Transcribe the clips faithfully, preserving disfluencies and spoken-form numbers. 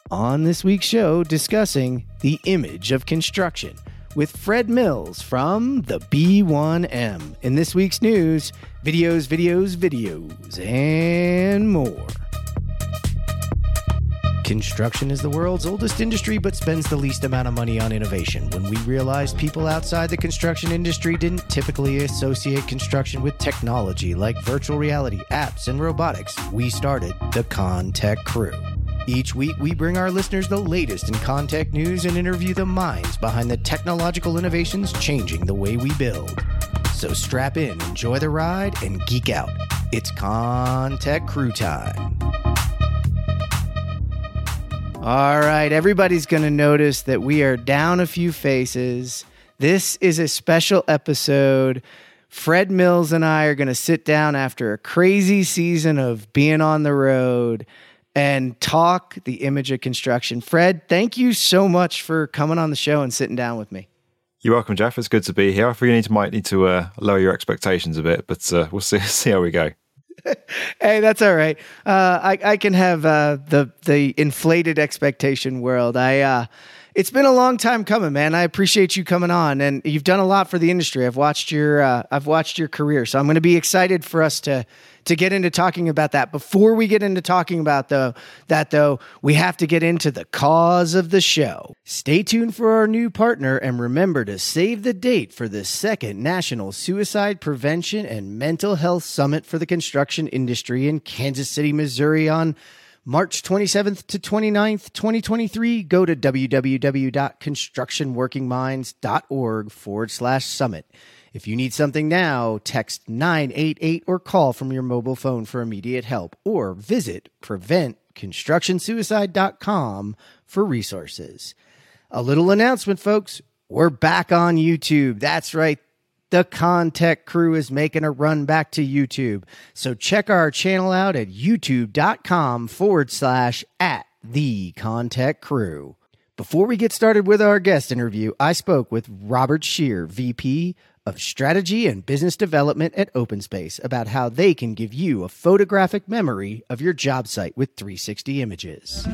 On this week's show, discussing the image of construction with Fred Mills from the B one M. In this week's news, videos, videos, videos, and more. Construction is the world's oldest industry, but spends the least amount of money on innovation. When we realized people outside the construction industry didn't typically associate construction with technology like virtual reality, apps, and robotics, we started the ConTech Crew. Each week, we bring our listeners the latest in ConTech news and interview the minds behind the technological innovations changing the way we build. So strap in, enjoy the ride, and geek out. It's ConTech Crew time. All right, everybody's going to notice that we are down a few faces. This is a special episode. Fred Mills and I are going to sit down after a crazy season of being on the road and talk the image of construction. Fred, thank you so much for coming on the show and sitting down with me. You're welcome, Jeff. It's good to be here. I think you need to, might need to uh, lower your expectations a bit, but uh, we'll see see how we go. Hey, that's all right. Uh, I, I can have uh, the the inflated expectation world. I uh, it's been a long time coming, man. I appreciate you coming on, and you've done a lot for the industry. I've watched your uh, I've watched your career, so I'm going to be excited for us to to get into talking about that. Before we get into talking about though that though, we have to get into the cause of the show. Stay tuned for our new partner, and remember to save the date for the second National Suicide Prevention and Mental Health Summit for the construction industry in Kansas City, Missouri on March twenty-seventh to twenty-ninth, twenty twenty-three. Go to www.constructionworkingminds.org forward slash summit. If you need something now, text nine eight eight or call from your mobile phone for immediate help, or visit prevent construction suicide dot com for resources. A little announcement, folks. We're back on YouTube. That's right. The ConTech Crew is making a run back to YouTube. So check our channel out at youtube.com forward slash at the ConTech Crew. Before we get started with our guest interview, I spoke with Robert Scheer, V P of Strategy and Business Development at OpenSpace, about how they can give you a photographic memory of your job site with three sixty images.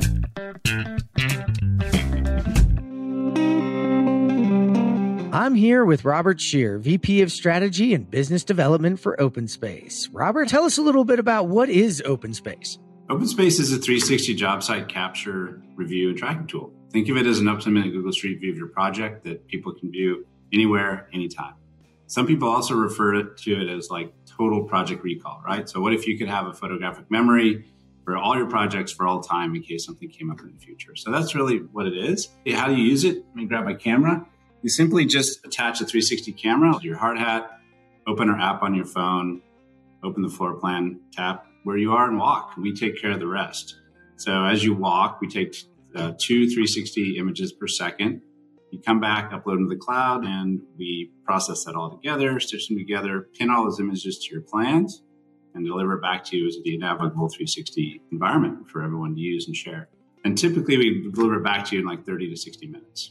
I'm here with Robert Scheer, V P of Strategy and Business Development for OpenSpace. Robert, tell us a little bit about what is OpenSpace. OpenSpace is a three sixty job site capture, review, and tracking tool. Think of it as an up-to-the-minute Google Street View of your project that people can view anywhere, anytime. Some people also refer to it as like total project recall, right? So what if you could have a photographic memory for all your projects for all time in case something came up in the future? So that's really what it is. How do you use it? Let me grab my camera. You simply just attach a three sixty camera to your hard hat, open our app on your phone, open the floor plan, tap where you are and walk. We take care of the rest. So as you walk, we take uh, two three sixty images per second. You come back, upload them to the cloud, and we process that all together, stitch them together, pin all those images to your plans, and deliver it back to you as a navigable three sixty environment for everyone to use and share. And typically, we deliver it back to you in like thirty to sixty minutes.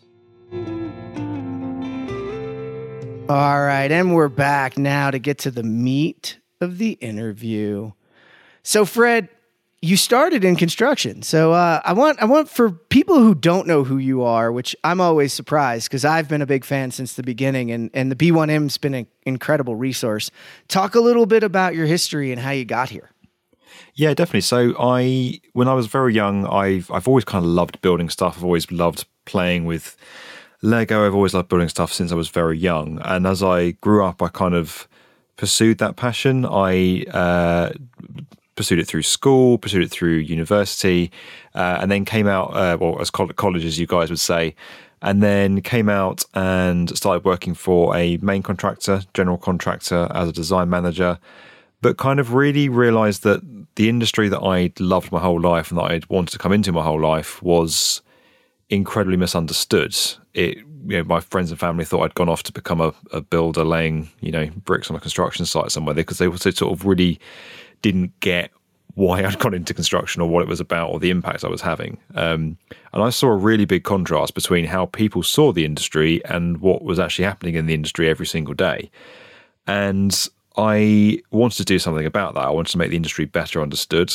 All right, and we're back now to get to the meat of the interview. So, Fred, you started in construction. So uh, I want I want for people who don't know who you are, which I'm always surprised because I've been a big fan since the beginning, and, and the B one M's been an incredible resource. Talk a little bit about your history and how you got here. Yeah, definitely. So I, when I was very young, I've I've always kind of loved building stuff. I've always loved playing with Lego. I've always loved building stuff since I was very young. And as I grew up, I kind of pursued that passion. I uh, pursued it through school, pursued it through university, uh, and then came out, uh, well, as college, as you guys would say, and then came out and started working for a main contractor, general contractor, as a design manager, but kind of really realized that the industry that I'd loved my whole life and that I'd wanted to come into my whole life was incredibly misunderstood. It, you know, my friends and family thought I'd gone off to become a, a builder laying, you know, bricks on a construction site somewhere, because they also sort of really didn't get why I'd gone into construction or what it was about or the impact I was having. Um, and I saw a really big contrast between how people saw the industry and what was actually happening in the industry every single day. And I wanted to do something about that. I wanted to make the industry better understood.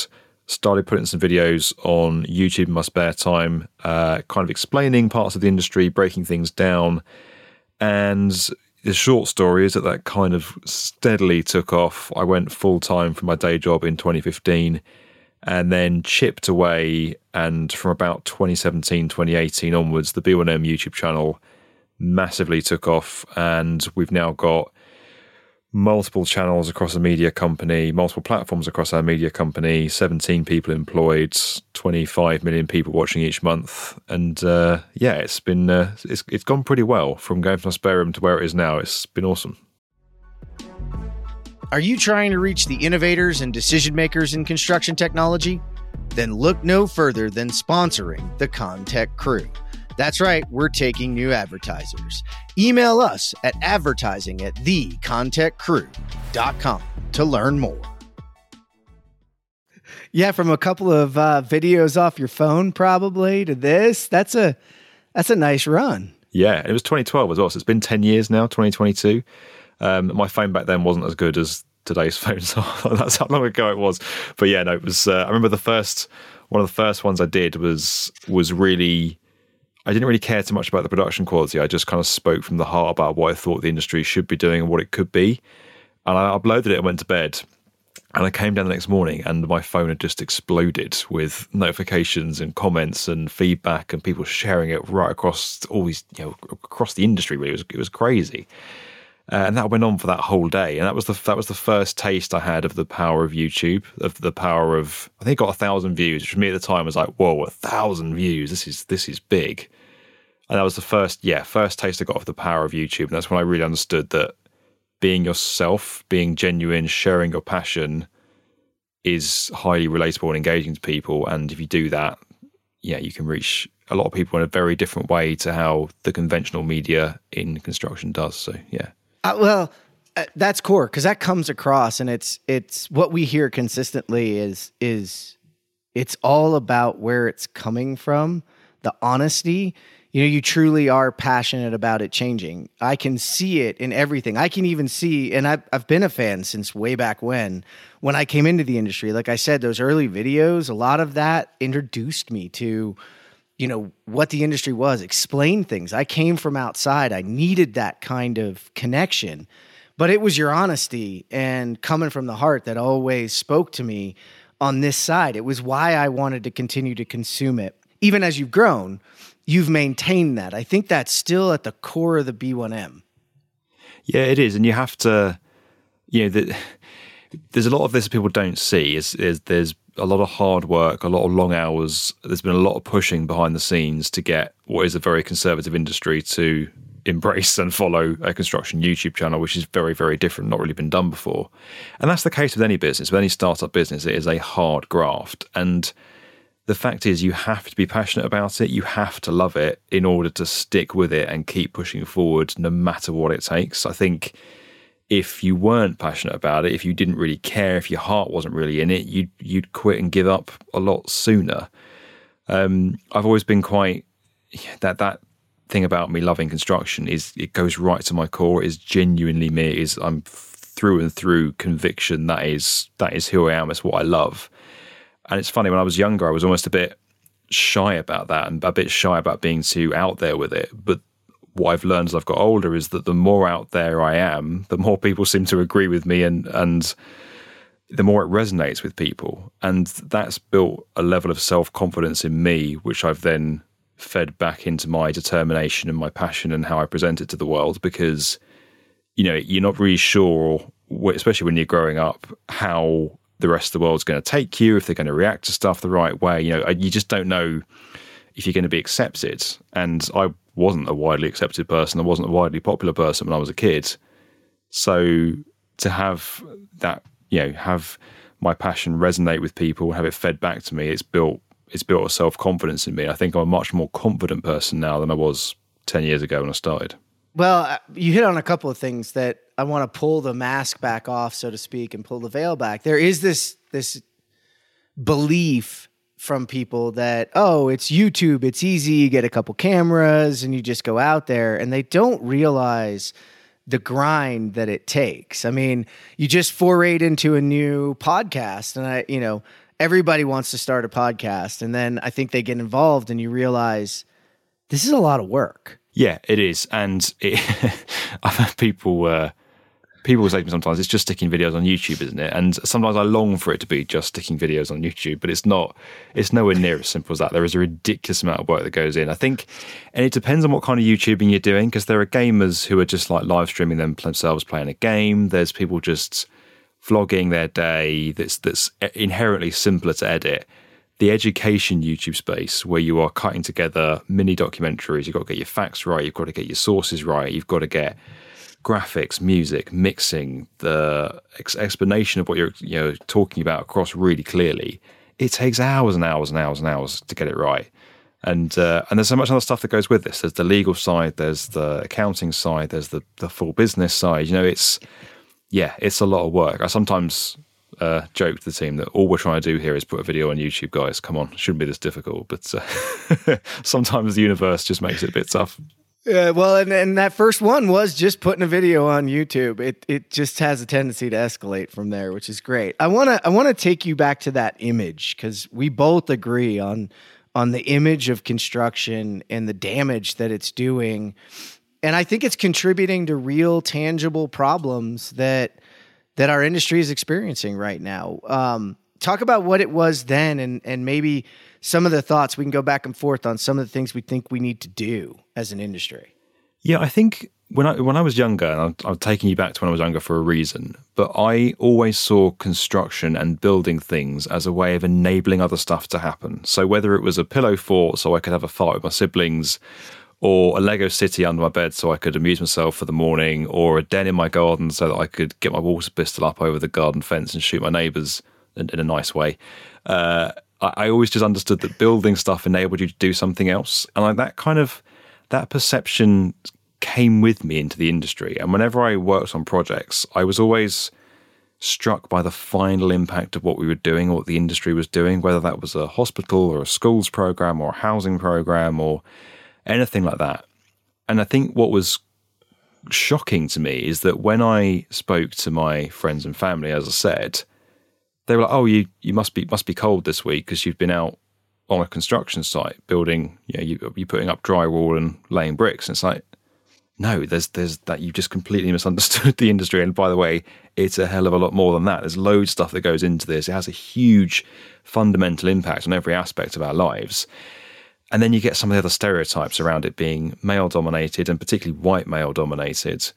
started putting some videos on YouTube in my spare time, uh, kind of explaining parts of the industry, breaking things down. And the short story is that that kind of steadily took off. I went full time for my day job in twenty fifteen and then chipped away. And from about twenty seventeen, twenty eighteen onwards, the B one M YouTube channel massively took off. And we've now got multiple channels across a media company, multiple platforms across our media company, seventeen people employed, twenty-five million people watching each month. And uh, yeah, it's been uh, it's it's gone pretty well from going from a spare room to where it is now. It's been awesome. Are you trying to reach the innovators and decision makers in construction technology? Then look no further than sponsoring the Contech Crew. That's right, we're taking new advertisers. Email us at advertising at the contech crew dot com to learn more. Yeah, from a couple of uh, videos off your phone probably to this, that's a that's a nice run. Yeah, it was twenty twelve as well, so it's been ten years now, twenty twenty-two. Um, my phone back then wasn't as good as today's phone, so that's how long ago it was. But yeah, no, it was. Uh, I remember the first one of the first ones I did was was really. I didn't really care too much about the production quality. I just kind of spoke from the heart about what I thought the industry should be doing and what it could be. And I uploaded it and went to bed. And I came down the next morning and my phone had just exploded with notifications and comments and feedback and people sharing it right across all these, you know, across the industry. Really, it was it was crazy. Uh, and that went on for that whole day. And that was the that was the first taste I had of the power of YouTube, of the power of, I think it got a thousand views, which for me at the time was like, whoa, a thousand views. This is this is big. And that was the first, yeah, first taste I got of the power of YouTube. And that's when I really understood that being yourself, being genuine, sharing your passion is highly relatable and engaging to people. And if you do that, yeah, you can reach a lot of people in a very different way to how the conventional media in construction does. So, yeah. Uh, well, uh, that's core because that comes across, and it's it's what we hear consistently is is it's all about where it's coming from, the honesty. You know, you truly are passionate about it changing. I can see it in everything. I can even see, and I've, I've been a fan since way back when, when I came into the industry. Like I said, those early videos, a lot of that introduced me to, you know, what the industry was, explain things. I came from outside. I needed that kind of connection. But it was your honesty and coming from the heart that always spoke to me on this side. It was why I wanted to continue to consume it. Even as you've grown, you've maintained that. I think that's still at the core of the B one M. Yeah, it is. And you have to, you know, the, there's a lot of this people don't see. Is, is there's a lot of hard work, a lot of long hours. There's been a lot of pushing behind the scenes to get what is a very conservative industry to embrace and follow a construction YouTube channel, which is very, very different, not really been done before. And that's the case with any business, with any startup business. It is a hard graft. And the fact is you have to be passionate about it. You have to love it in order to stick with it and keep pushing forward no matter what it takes. I think if you weren't passionate about it, if you didn't really care, if your heart wasn't really in it, you'd, you'd quit and give up a lot sooner. Um, I've always been quite, that that thing about me loving construction is it goes right to my core. It is genuinely me. It is I'm through and through conviction. That is, that is who I am. It's what I love. And it's funny, when I was younger, I was almost a bit shy about that and a bit shy about being too out there with it. But what I've learned as I've got older is that the more out there I am, the more people seem to agree with me and, and the more it resonates with people. And that's built a level of self-confidence in me, which I've then fed back into my determination and my passion and how I present it to the world. Because, you know, you're not really sure, especially when you're growing up, how the rest of the world's going to take you, if they're going to react to stuff the right way. You know, you just don't know if you're going to be accepted. And I wasn't a widely accepted person. I wasn't a widely popular person when I was a kid. So to have that, you know, have my passion resonate with people, have it fed back to me, it's built, it's built a self-confidence in me. I think I'm a much more confident person now than I was ten years ago when I started. Well, you hit on a couple of things that I want to pull the mask back off, so to speak, and pull the veil back. There is this this belief from people that, oh, it's YouTube, it's easy, you get a couple cameras and you just go out there, and they don't realize the grind that it takes. I mean, you just forayed into a new podcast, and I, you know, everybody wants to start a podcast. And then I think they get involved and you realize this is a lot of work. Yeah, it is. And it, I've had people, uh, people say to me sometimes, it's just sticking videos on YouTube, isn't it? And sometimes I long for it to be just sticking videos on YouTube, but it's not, it's nowhere near as simple as that. There is a ridiculous amount of work that goes in, I think. And it depends on what kind of YouTubing you're doing, because there are gamers who are just like live streaming themselves playing a game. There's people just vlogging their day that's that's inherently simpler to edit. The education YouTube space, where you are cutting together mini documentaries, you've got to get your facts right, you've got to get your sources right, you've got to get graphics, music, mixing, the ex- explanation of what you're you know talking about across really clearly. It takes hours and hours and hours and hours to get it right. And uh, and there's so much other stuff that goes with this. There's the legal side, there's the accounting side, there's the, the full business side. You know, it's yeah, it's a lot of work. I sometimes uh, joke to the team that all we're trying to do here is put a video on YouTube, guys. Come on, it shouldn't be this difficult. But uh, sometimes the universe just makes it a bit tough. Yeah, well, and, and that first one was just putting a video on YouTube. It it just has a tendency to escalate from there, which is great. I wanna I wanna take you back to that image, because we both agree on on the image of construction and the damage that it's doing. And I think it's contributing to real, tangible problems that that our industry is experiencing right now. Um, talk about what it was then, and and maybe some of the thoughts. We can go back and forth on some of the things we think we need to do as an industry. Yeah, I think when I when I was younger, and I'm, I'm taking you back to when I was younger for a reason, but I always saw construction and building things as a way of enabling other stuff to happen. So whether it was a pillow fort so I could have a fight with my siblings, or a Lego city under my bed so I could amuse myself for the morning, or a den in my garden so that I could get my water pistol up over the garden fence and shoot my neighbours in, in a nice way. Uh, I, I always just understood that building stuff enabled you to do something else. And I, that kind of, that perception came with me into the industry. And whenever I worked on projects, I was always struck by the final impact of what we were doing or what the industry was doing, whether that was a hospital or a schools program or a housing program or anything like that. And I think what was shocking to me is that when I spoke to my friends and family, as I said, they were like, "Oh, you you must be must be cold this week because you've been out on a construction site building. You know, you you're putting up drywall and laying bricks." And it's like, no, there's there's that you just completely misunderstood the industry. And by the way, it's a hell of a lot more than that. There's loads of stuff that goes into this. It has a huge fundamental impact on every aspect of our lives. And then you get some of the other stereotypes around it being male-dominated, and particularly white male-dominated.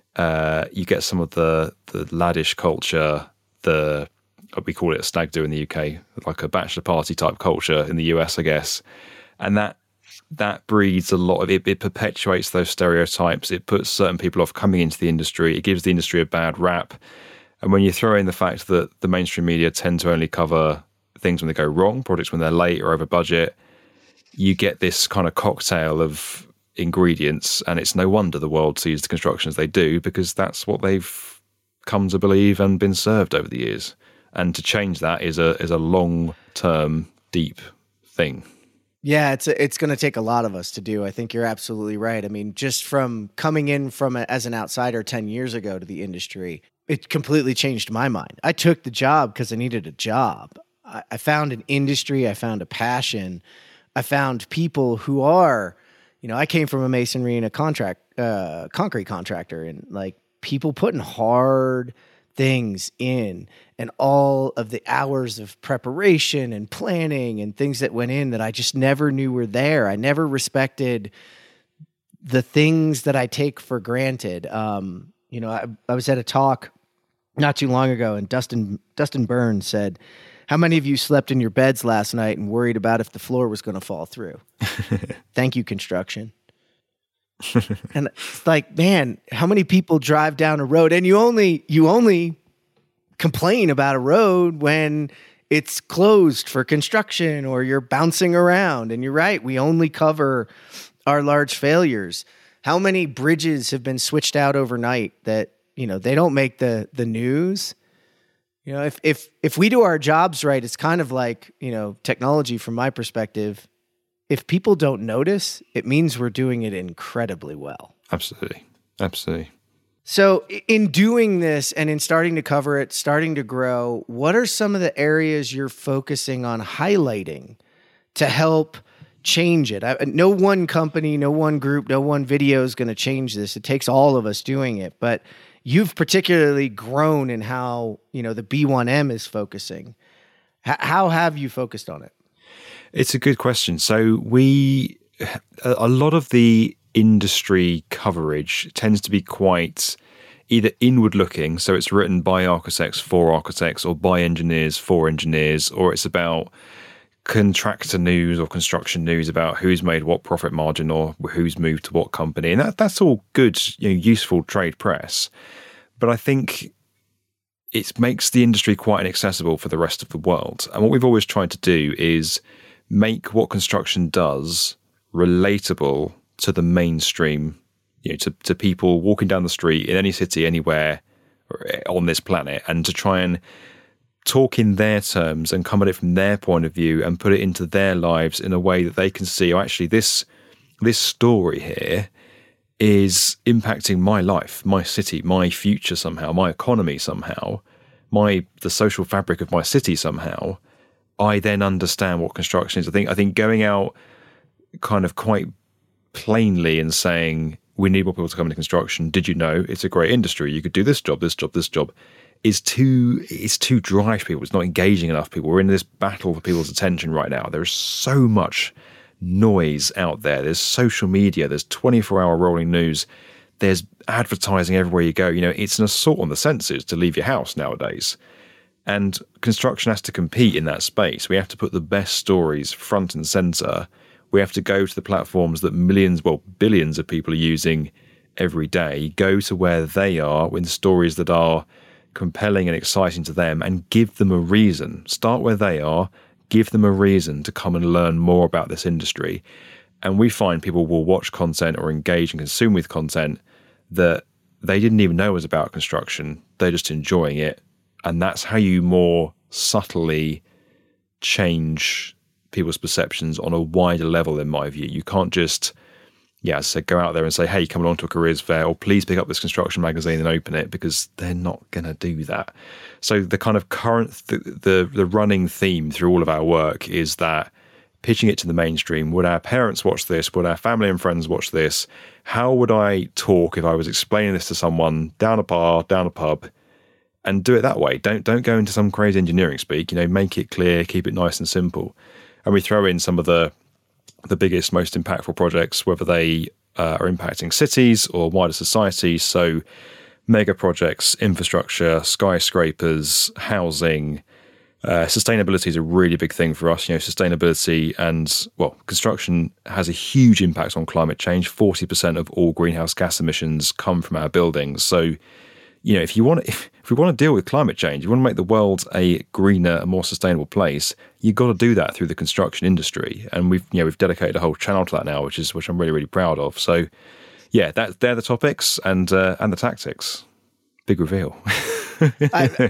Uh, you get some of the the laddish culture, the we call it a stag do in the U K, like a bachelor party type culture in the U S, I guess. And that that breeds a lot of it. It perpetuates those stereotypes. It puts certain people off coming into the industry. It gives the industry a bad rap. And when you throw in the fact that the mainstream media tend to only cover things when they go wrong, projects when they're late or over budget, you get this kind of cocktail of ingredients, and it's no wonder the world sees the construction as they do, because that's what they've come to believe and been served over the years. And to change that is a is a long-term, deep thing. Yeah, it's a, it's going to take a lot of us to do. I think you're absolutely right. I mean, just from coming in from a, as an outsider ten years ago to the industry, it completely changed my mind. I took the job because I needed a job. I, I found an industry. I found a passion. I found people who are, you know, I came from a masonry and a contract, uh, concrete contractor, and like people putting hard things in, and all of the hours of preparation and planning and things that went in that I just never knew were there. I never respected the things that I take for granted. Um, you know, I, I was at a talk not too long ago, and Dustin Dustin Burns said, "How many of you slept in your beds last night and worried about if the floor was going to fall through?" Thank you, construction. And it's like, man, how many people drive down a road and you only you only complain about a road when it's closed for construction or you're bouncing around. And you're right, we only cover our large failures. How many bridges have been switched out overnight that, you know, they don't make the the news? You know, if if if we do our jobs right, it's kind of like, you know, technology from my perspective. If people don't notice, it means we're doing it incredibly well. Absolutely. Absolutely. So in doing this and in starting to cover it, starting to grow, what are some of the areas you're focusing on highlighting to help change it? I, no one company, no one group, no one video is going to change this. It takes all of us doing it. But you've particularly grown in how, you know, the B one M is focusing. H- how have you focused on it? It's a good question. So we, a lot of the industry coverage tends to be quite either inward looking, so it's written by architects for architects or by engineers for engineers, or it's about contractor news or construction news about who's made what profit margin or who's moved to what company. And that, that's all good, you know, useful trade press. But I think it makes the industry quite inaccessible for the rest of the world. And what we've always tried to do is make what construction does relatable to the mainstream, you know, to, to people walking down the street in any city, anywhere on this planet, and to try and talk in their terms and come at it from their point of view and put it into their lives in a way that they can see, oh, actually, this this story here is impacting my life, my city, my future somehow, my economy somehow, my the social fabric of my city somehow. I then understand what construction is. I think I think going out kind of quite plainly and saying we need more people to come into construction. Did you know it's a great industry? You could do this job, this job, this job. Is too it's too dry for people. It's not engaging enough people. We're in this battle for people's attention right now. There's so much noise out there. There's social media. There's twenty-four hour rolling news. There's advertising everywhere you go. You know, it's an assault on the senses to leave your house nowadays. And construction has to compete in that space. We have to put the best stories front and center. We have to go to the platforms that millions, well, billions of people are using every day, go to where they are with stories that are compelling and exciting to them, and give them a reason. Start where they are, give them a reason to come and learn more about this industry. And we find people will watch content or engage and consume with content that they didn't even know was about construction. They're just enjoying it. And that's how you more subtly change people's perceptions on a wider level, in my view. You can't just, yeah, so go out there and say, hey, come along to a careers fair, or please pick up this construction magazine and open it, because they're not going to do that. So the kind of current, th- the the running theme through all of our work is that pitching it to the mainstream. Would our parents watch this? Would our family and friends watch this? How would I talk if I was explaining this to someone down a bar, down a pub? And do it that way. Don't don't go into some crazy engineering speak. You know, make it clear, keep it nice and simple. And we throw in some of the the biggest, most impactful projects, whether they uh, are impacting cities or wider society. So mega projects, infrastructure, skyscrapers, housing. Uh, sustainability is a really big thing for us. You know, sustainability and, well, construction has a huge impact on climate change. forty percent of all greenhouse gas emissions come from our buildings. So, you know, if you want to, if, if we want to deal with climate change, you want to make the world a greener, a more sustainable place, you've got to do that through the construction industry. And we've, you know, we've dedicated a whole channel to that now, which is, which I'm really, really proud of. So yeah, that they're the topics and, uh, and the tactics. Big reveal. I,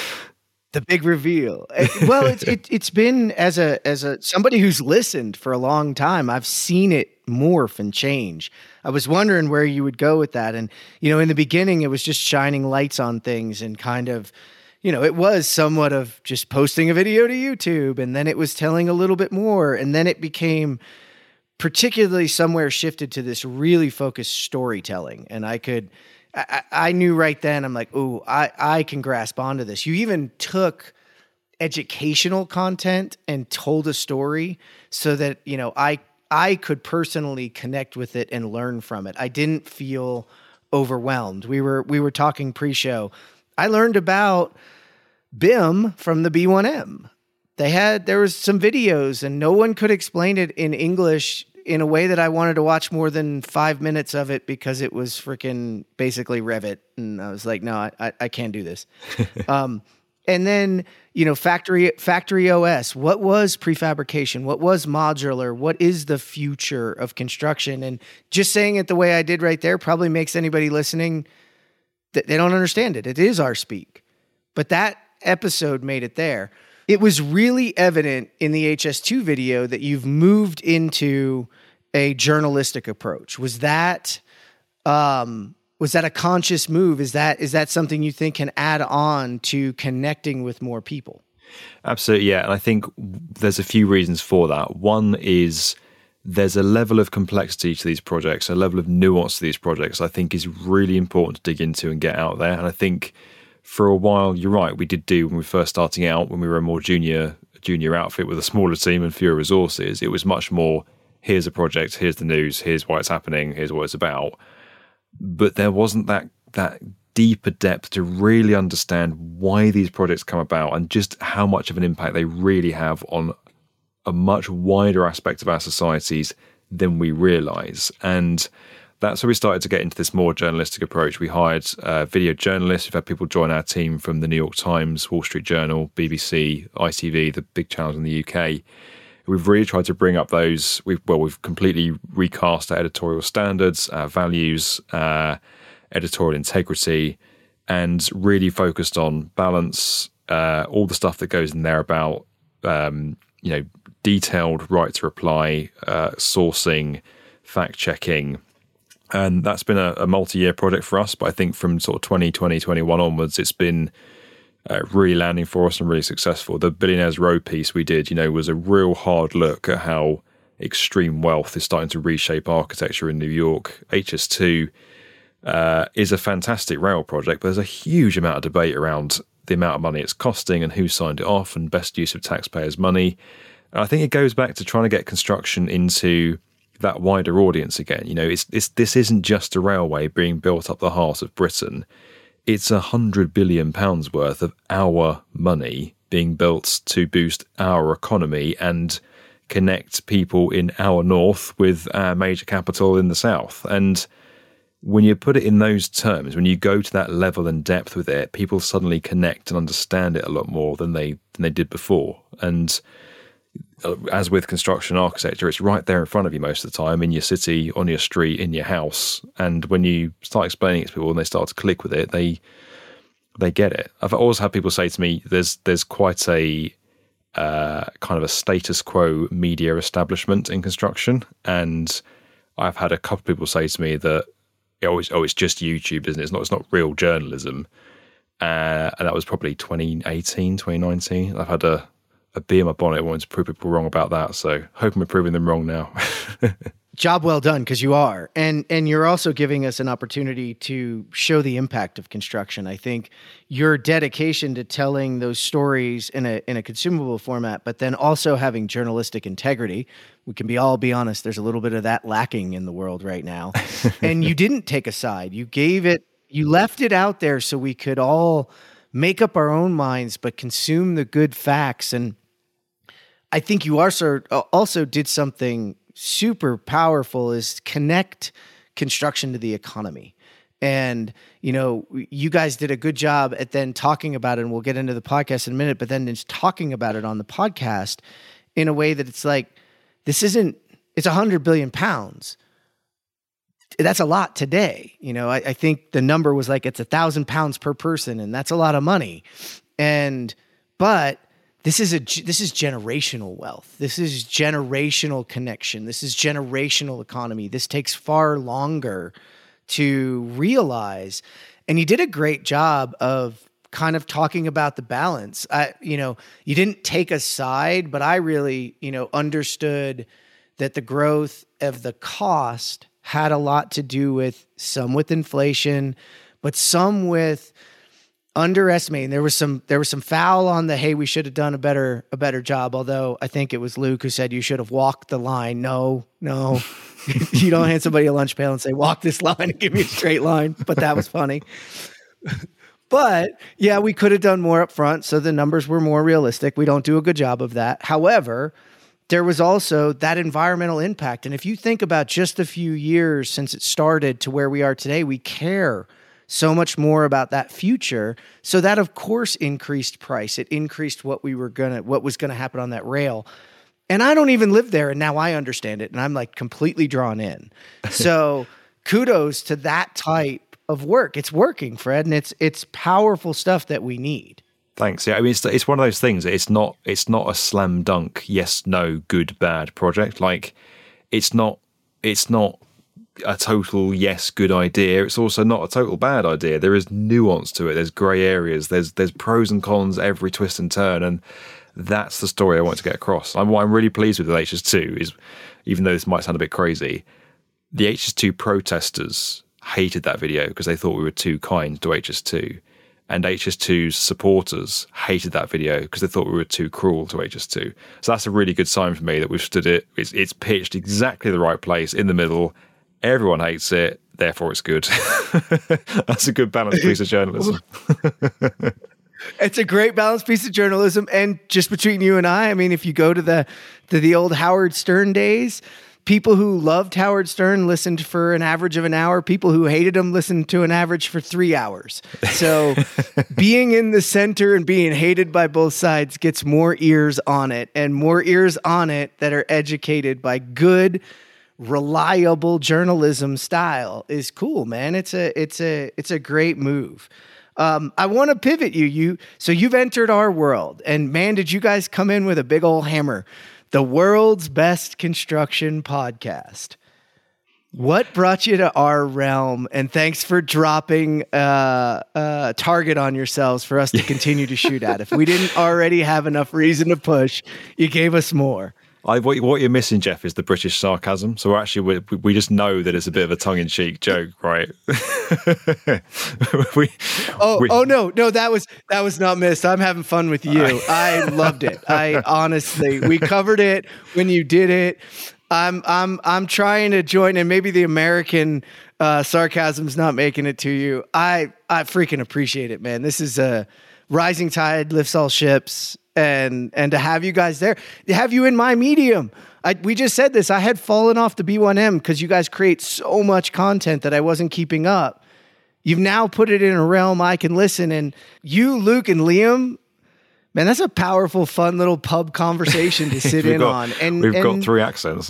the big reveal. Well, it's, it, it's been as a, as a, somebody who's listened for a long time, I've seen it morph and change. I was wondering where you would go with that. And, you know, in the beginning, it was just shining lights on things and kind of, you know, it was somewhat of just posting a video to YouTube, and then it was telling a little bit more. And then it became particularly somewhere shifted to this really focused storytelling. And I could, I, I knew right then, I'm like, oh, I, I can grasp onto this. You even took educational content and told a story so that, you know, I I could personally connect with it and learn from it. I didn't feel overwhelmed. We were we were talking pre-show. I learned about B I M from the B one M. They had there was some videos, and no one could explain it in English in a way that I wanted to watch more than five minutes of it, because it was freaking basically Revit, and I was like, no, I I can't do this. um, And then, you know, factory factory O S, what was prefabrication? What was modular? What is the future of construction? And just saying it the way I did right there probably makes anybody listening that they don't understand it. It is our speak. But that episode made it there. It was really evident in the H S two video that you've moved into a journalistic approach. Was that um was that a conscious move? Is that is that something you think can add on to connecting with more people? Absolutely, yeah. And I think there's a few reasons for that. One is there's a level of complexity to these projects, a level of nuance to these projects I think is really important to dig into and get out there. And I think for a while, you're right, we did do when we were first starting out, when we were a more junior junior outfit with a smaller team and fewer resources, it was much more, here's a project, here's the news, here's why it's happening, here's what it's about. But there wasn't that that deeper depth to really understand why these projects come about and just how much of an impact they really have on a much wider aspect of our societies than we realise. And that's where we started to get into this more journalistic approach. We hired uh, video journalists. We've had people join our team from the New York Times, Wall Street Journal, B B C, I T V, the big channels in the U K. We've really tried to bring up those. We've, well, we've completely recast our editorial standards, our values, uh, editorial integrity, and really focused on balance, uh, all the stuff that goes in there about, um, you know, detailed right to reply, uh, sourcing, fact checking. And that's been a, a multi-year project for us. But I think from sort of twenty twenty, twenty-one onwards, it's been uh, really landing for us and really successful. The Billionaires Row piece we did, you know, was a real hard look at how extreme wealth is starting to reshape architecture in New York. H S two uh, is a fantastic rail project, but there's a huge amount of debate around the amount of money it's costing and who signed it off and best use of taxpayers' money. And I think it goes back to trying to get construction into that wider audience again. You know, it's, it's this isn't just a railway being built up the heart of Britain. It's a hundred billion pounds worth of our money being built to boost our economy and connect people in our north with our major capital in the south. And when you put it in those terms, when you go to that level and depth with it, people suddenly connect and understand it a lot more than they than they did before. And as with construction architecture, it's right there in front of you most of the time, in your city, on your street, in your house. And when you start explaining it to people and they start to click with it, they they get it. I've always had people say to me, there's there's quite a uh, kind of a status quo media establishment in construction. And I've had a couple of people say to me that, oh, it's, oh, it's just YouTube, isn't it? It's not, it's not real journalism. Uh, and that was probably twenty eighteen, twenty nineteen. I've had a a bee in my bonnet wanting to prove people wrong about that. So hoping we're proving them wrong now. Job well done, because you are. And and you're also giving us an opportunity to show the impact of construction. I think your dedication to telling those stories in a in a consumable format, but then also having journalistic integrity. We can be all be honest, there's a little bit of that lacking in the world right now. And you didn't take a side. You gave it, you left it out there so we could all make up our own minds, but consume the good facts. And I think you also also did something super powerful, is connect construction to the economy. And, you know, you guys did a good job at then talking about it, and we'll get into the podcast in a minute, but then just talking about it on the podcast in a way that it's like, this isn't, it's a hundred billion pounds. That's a lot today. You know, I, I think the number was like, it's a thousand pounds per person, and that's a lot of money. And, but This is a this is generational wealth. This is generational connection. This is generational economy. This takes far longer to realize. And you did a great job of kind of talking about the balance. I, you know, you didn't take a side, but I really, you know, understood that the growth of the cost had a lot to do with some with inflation, but some with underestimating. There was some there was some foul on the, hey, we should have done a better a better job. Although I think it was Luke who said you should have walked the line. No, no, you don't hand somebody a lunch pail and say, walk this line and give me a straight line. But that was funny. But yeah, we could have done more up front, so the numbers were more realistic. We don't do a good job of that. However, there was also that environmental impact. And if you think about just a few years since it started to where we are today, we care so much more about that future. So that, of course, increased price. It increased what we were gonna, what was gonna happen on that rail. And I don't even live there, and now I understand it, and I'm like completely drawn in. So kudos to that type of work. It's working, Fred, and it's it's powerful stuff that we need. Thanks. Yeah, I mean, it's it's one of those things. It's not it's not a slam dunk, yes, no, good, bad project. Like, it's not it's not a total yes good idea. It's also not a total bad idea. There is nuance to it. There's grey areas. There's there's pros and cons every twist and turn, and that's the story I want to get across. I'm, what I'm really pleased with with H S two is, even though this might sound a bit crazy, the H S two protesters hated that video because they thought we were too kind to H S two, and H S two's supporters hated that video because they thought we were too cruel to H S two. So that's a really good sign for me that we've stood it. It's, it's pitched exactly the right place in the middle. Everyone hates it, therefore it's good. That's a good balanced piece of journalism. It's a great balanced piece of journalism. And just between you and I, I mean, if you go to the to the old Howard Stern days, people who loved Howard Stern listened for an average of an hour. People who hated him listened to an average for three hours. So being in the center and being hated by both sides gets more ears on it, and more ears on it that are educated by good, reliable journalism style is cool, man. It's a it's a it's a great move. Um, I want to pivot you. You so you've entered our world, and man, did you guys come in with a big old hammer? The world's best construction podcast. What brought you to our realm? And thanks for dropping uh, a target on yourselves for us to continue to shoot at. If we didn't already have enough reason to push, you gave us more. I, what, what you're missing, Jeff, is the British sarcasm. So we're actually, we, we just know that it's a bit of a tongue-in-cheek joke, right? we, oh, we, oh no, no, that was that was not missed. I'm having fun with you. I loved it. I honestly, we covered it when you did it. I'm I'm I'm trying to join, and maybe the American uh, sarcasm's not making it to you. I I freaking appreciate it, man. This is a rising tide lifts all ships. And and to have you guys there, to have you in my medium. I, we just said this. I had fallen off the B one M because you guys create so much content that I wasn't keeping up. You've now put it in a realm I can listen. And you, Luke, and Liam, man, that's a powerful, fun little pub conversation to sit in got, on. And we've and got three accents.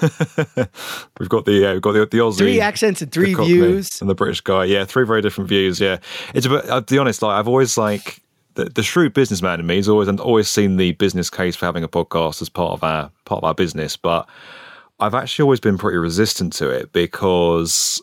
we've got the uh, we've got the, the Aussie, three accents and three Cockney, views, and the British guy. Yeah, three very different views. Yeah, it's a bit. I'll be honest. Like I've always like. The, the shrewd businessman in me has always and always seen the business case for having a podcast as part of our part of our business, but I've actually always been pretty resistant to it because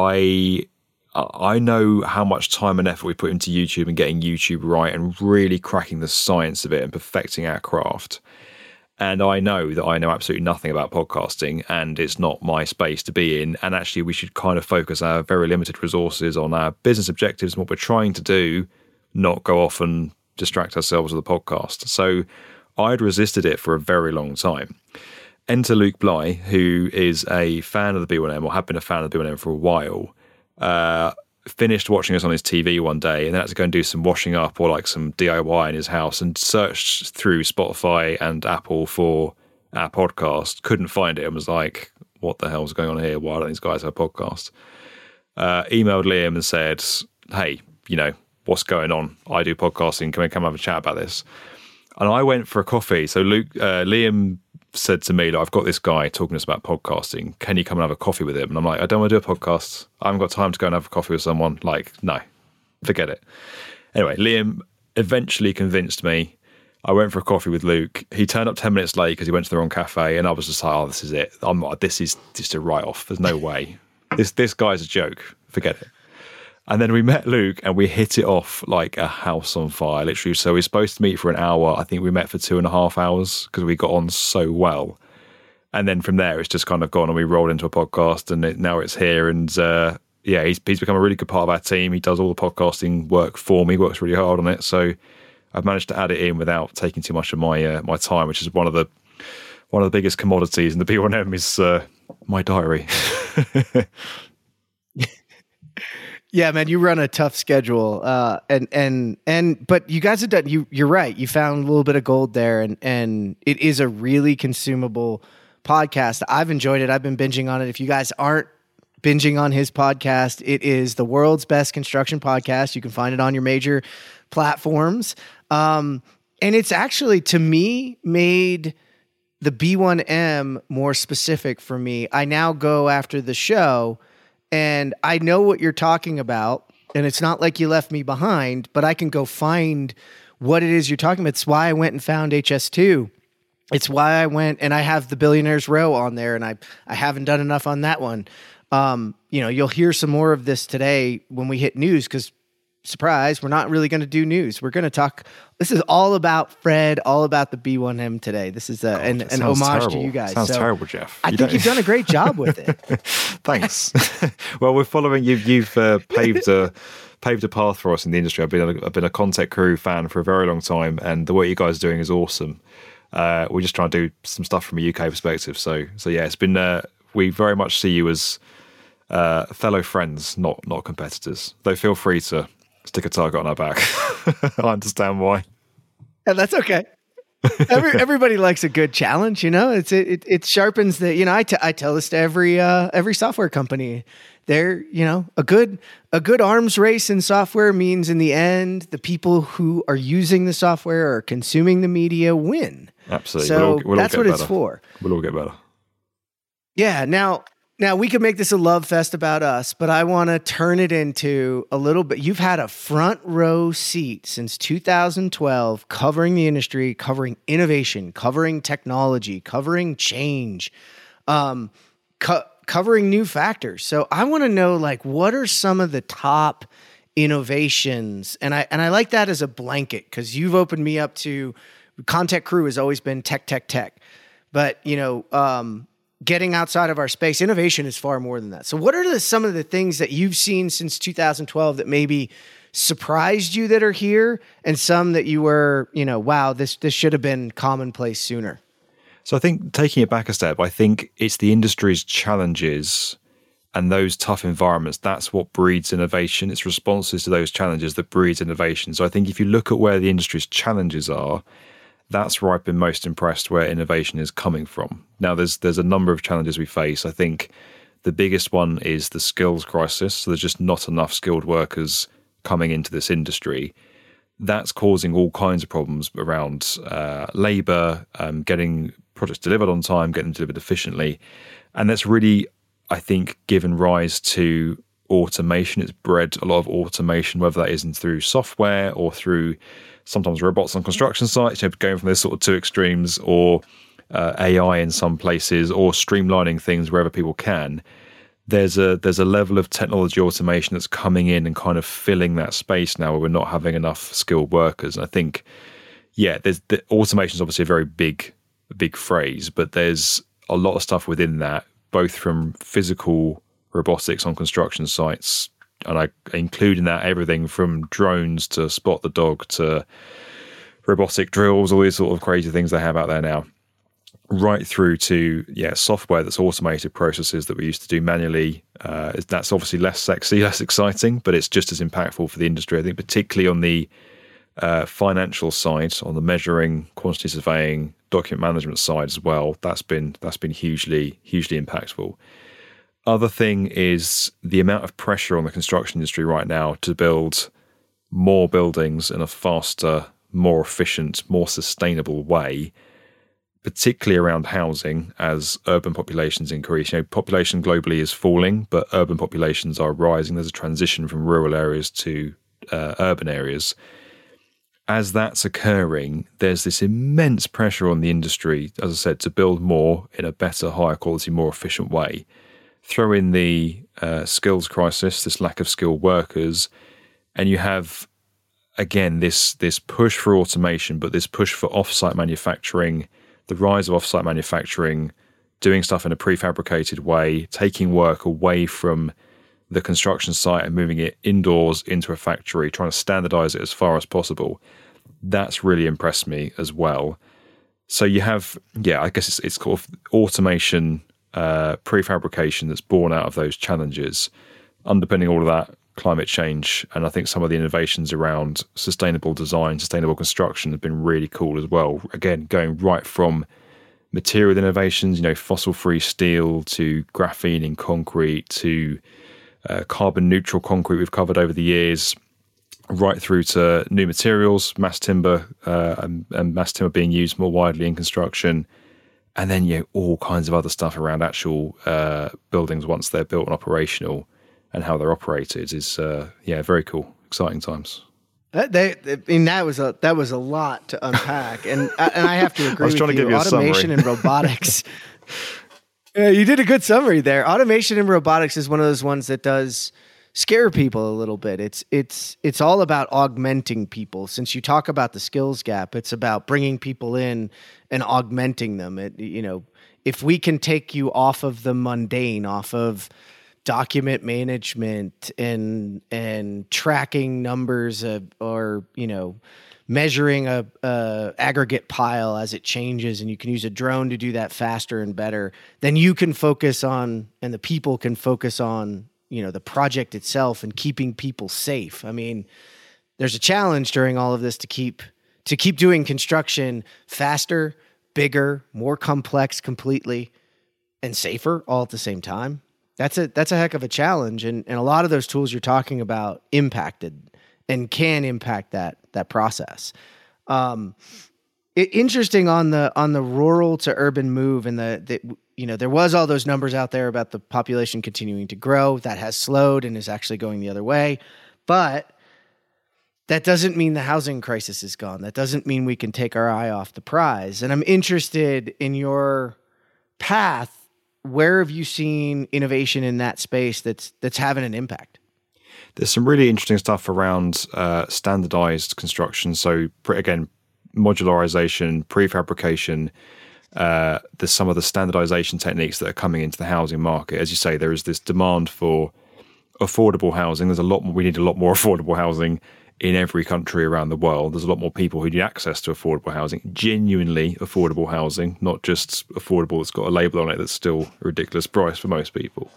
I I know how much time and effort we put into YouTube and getting YouTube right and really cracking the science of it and perfecting our craft. And I know that I know absolutely nothing about podcasting, and it's not my space to be in. And actually, we should kind of focus our very limited resources on our business objectives and what we're trying to do, not go off and distract ourselves with a podcast. So I'd resisted it for a very long time. Enter Luke Bly, who is a fan of the B one M, or had been a fan of the B one M for a while, uh, finished watching us on his T V one day and then had to go and do some washing up or like some D I Y in his house, and searched through Spotify and Apple for our podcast, couldn't find it, and was like, what the hell's going on here? Why don't these guys have a podcast? Uh, emailed Liam and said, hey, you know, what's going on? I do podcasting. Can we come have a chat about this? And I went for a coffee. So Luke, uh, Liam said to me, I've got this guy talking to us about podcasting. Can you come and have a coffee with him? And I'm like, I don't want to do a podcast. I haven't got time to go and have a coffee with someone. Like, no, forget it. Anyway, Liam eventually convinced me. I went for a coffee with Luke. He turned up ten minutes late because he went to the wrong cafe. And I was just like, oh, this is it. I'm not, this is just a write-off. There's no way. This, this guy's a joke. Forget it. And then we met Luke and we hit it off like a house on fire, literally. So we were supposed to meet for an hour. I think we met for two and a half hours because we got on so well. And then from there, it's just kind of gone and we rolled into a podcast, and it, now it's here. And uh, yeah, he's, he's become a really good part of our team. He does all the podcasting work for me, works really hard on it. So I've managed to add it in without taking too much of my uh, my time, which is one of the one of the biggest commodities in the B one M is uh, my diary. Yeah, man, you run a tough schedule, uh, and and and but you guys have done. You you're right. You found a little bit of gold there, and and it is a really consumable podcast. I've enjoyed it. I've been binging on it. If you guys aren't binging on his podcast, it is the world's best construction podcast. You can find it on your major platforms, um, and it's actually, to me, made the B one M more specific for me. I now go after the show, and I know what you're talking about, and it's not like you left me behind, but I can go find what it is you're talking about. It's why I went and found H S two. It's why I went, and I have the Billionaires Row on there, and I I haven't done enough on that one. Um, you know, you'll hear some more of this today when we hit news because, surprise, we're not really going to do news. We're going to talk. This is all about Fred, all about the B one M today. This is a, God, an, an homage terrible. to you guys. Sounds so terrible, Jeff. I you think you've done a great job with it. Thanks. Well, we're following you. You've uh, paved a paved a path for us in the industry. I've been a, I've been a Content Crew fan for a very long time, and the work you guys are doing is awesome. Uh, we're just trying to do some stuff from a U K perspective. So, so yeah, it's been. Uh, we very much see you as uh, fellow friends, not not competitors. Though feel free to stick a target on our back. I understand why. And that's okay. Every, everybody likes a good challenge, you know. It's it it sharpens the. You know, I, t- I tell this to every uh, every software company. They're you know a good a good arms race in software means in the end the people who are using the software or consuming the media win. Absolutely. So we'll all, we'll that's all what better. it's for. We'll all get better. Yeah. Now. Now, we could make this a love fest about us, but I want to turn it into a little bit. You've had a front row seat since two thousand twelve covering the industry, covering innovation, covering technology, covering change, um, co- covering new factors. So I want to know, like, what are some of the top innovations? And I and I like that as a blanket because you've opened me up to Content Crew has always been tech, tech, tech. But, you know, um, getting outside of our space, innovation is far more than that. So what are the, some of the things that you've seen since two thousand twelve that maybe surprised you that are here and some that you were, you know, wow, this, this should have been commonplace sooner? So I think taking it back a step, I think it's the industry's challenges and those tough environments. That's what breeds innovation. It's responses to those challenges that breeds innovation. So I think if you look at where the industry's challenges are, that's where I've been most impressed where innovation is coming from. Now, there's there's a number of challenges we face. I think the biggest one is the skills crisis. So there's just not enough skilled workers coming into this industry. That's causing all kinds of problems around uh, labour, um, getting projects delivered on time, getting them delivered efficiently. And that's really, I think, given rise to automation. It's bred a lot of automation, whether that isn't through software or through sometimes robots on construction sites, you know, going from those sort of two extremes, or uh, A I in some places, or streamlining things wherever people can. There's a there's a level of technology automation that's coming in and kind of filling that space now where we're not having enough skilled workers. And I think, yeah, there's the, automation is obviously a very big big phrase, but there's a lot of stuff within that, both from physical robotics on construction sites, and I include in that everything from drones to spot the dog to robotic drills, all these sort of crazy things they have out there now, right through to, yeah, software that's automated processes that we used to do manually. Uh, that's obviously less sexy, less exciting, but it's just as impactful for the industry. I think particularly on the uh, financial side, on the measuring, quantity surveying, document management side as well, that's been that's been hugely, hugely impactful. Other thing is the amount of pressure on the construction industry right now to build more buildings in a faster, more efficient, more sustainable way, particularly around housing as urban populations increase. You know, population globally is falling, but urban populations are rising. There's a transition from rural areas to uh, urban areas. As that's occurring, there's this immense pressure on the industry, as I said, to build more in a better, higher quality, more efficient way. Throw in the uh, skills crisis, this lack of skilled workers, and you have, again, this this push for automation, but this push for off-site manufacturing, the rise of off-site manufacturing, doing stuff in a prefabricated way, taking work away from the construction site and moving it indoors into a factory, trying to standardize it as far as possible. That's really impressed me as well. So you have, yeah, I guess it's, it's called automation, uh, prefabrication that's born out of those challenges. Underpinning all of that, climate change, and I think some of the innovations around sustainable design, sustainable construction have been really cool as well. Again, going right from material innovations, you know, fossil-free steel to graphene in concrete to uh, carbon-neutral concrete we've covered over the years, right through to new materials, mass timber, uh, and, and mass timber being used more widely in construction. And then, you know, all kinds of other stuff around actual uh, buildings once they're built and operational and how they're operated is, uh, yeah, very cool, exciting times. That, they, I mean, that was a that was a lot to unpack, and and I have to agree I was with trying to you. give you a Automation summary. and robotics. Yeah, you did a good summary there. Automation and robotics is one of those ones that does scare people a little bit. It's it's it's all about augmenting people. Since you talk about the skills gap, it's about bringing people in and augmenting them. It, you know, if we can take you off of the mundane, off of document management and and tracking numbers of, or you know, measuring a, a aggregate pile as it changes, and you can use a drone to do that faster and better, then you can focus on, and the people can focus on, you know, the project itself and keeping people safe. I mean, there's a challenge during all of this to keep to keep doing construction faster, bigger, more complex completely, and safer all at the same time. That's a that's a heck of a challenge, and, and a lot of those tools you're talking about impacted and can impact that that process. Um, it, interesting on the on the rural to urban move, and the, the you know, there was all those numbers out there about the population continuing to grow. That has slowed and is actually going the other way, but that doesn't mean the housing crisis is gone. That doesn't mean we can take our eye off the prize. And I'm interested in your path. Where have you seen innovation in that space that's that's having an impact? There's some really interesting stuff around uh, standardized construction. So again, modularization, prefabrication. Uh, there's some of the standardization techniques that are coming into the housing market. As you say, there is this demand for affordable housing. There's a lot more, we need a lot more affordable housing in every country around the world. There's a lot more people who need access to affordable housing, genuinely affordable housing, not just affordable that's got a label on it that's still a ridiculous price for most people.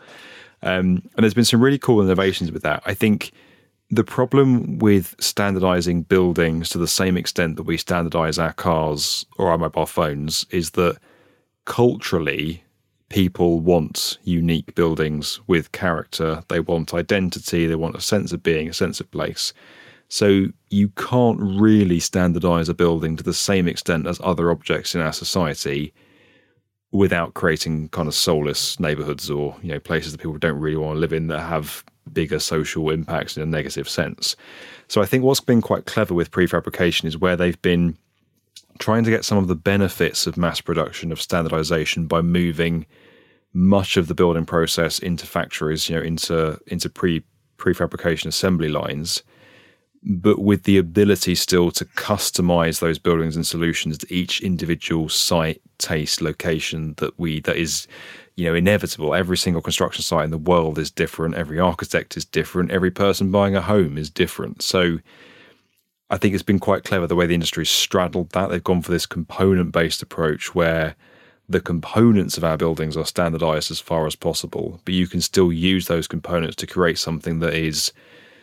Um, and there's been some really cool innovations with that. I think the problem with standardizing buildings to the same extent that we standardize our cars or our mobile phones is that culturally, people want unique buildings with character. They want identity. They want a sense of being, a sense of place. So you can't really standardize a building to the same extent as other objects in our society without creating kind of soulless neighborhoods or, you know, places that people don't really want to live in that have bigger social impacts in a negative sense. So I think what's been quite clever with prefabrication is where they've been trying to get some of the benefits of mass production, of standardization, by moving much of the building process into factories, you know, into into pre prefabrication assembly lines, but with the ability still to customize those buildings and solutions to each individual site, taste, location that we that is, you know, inevitable. Every single construction site in the world is different. Every architect is different. Every person buying a home is different. So I think it's been quite clever the way the industry's straddled that. They've gone for this component-based approach where the components of our buildings are standardized as far as possible, but you can still use those components to create something that is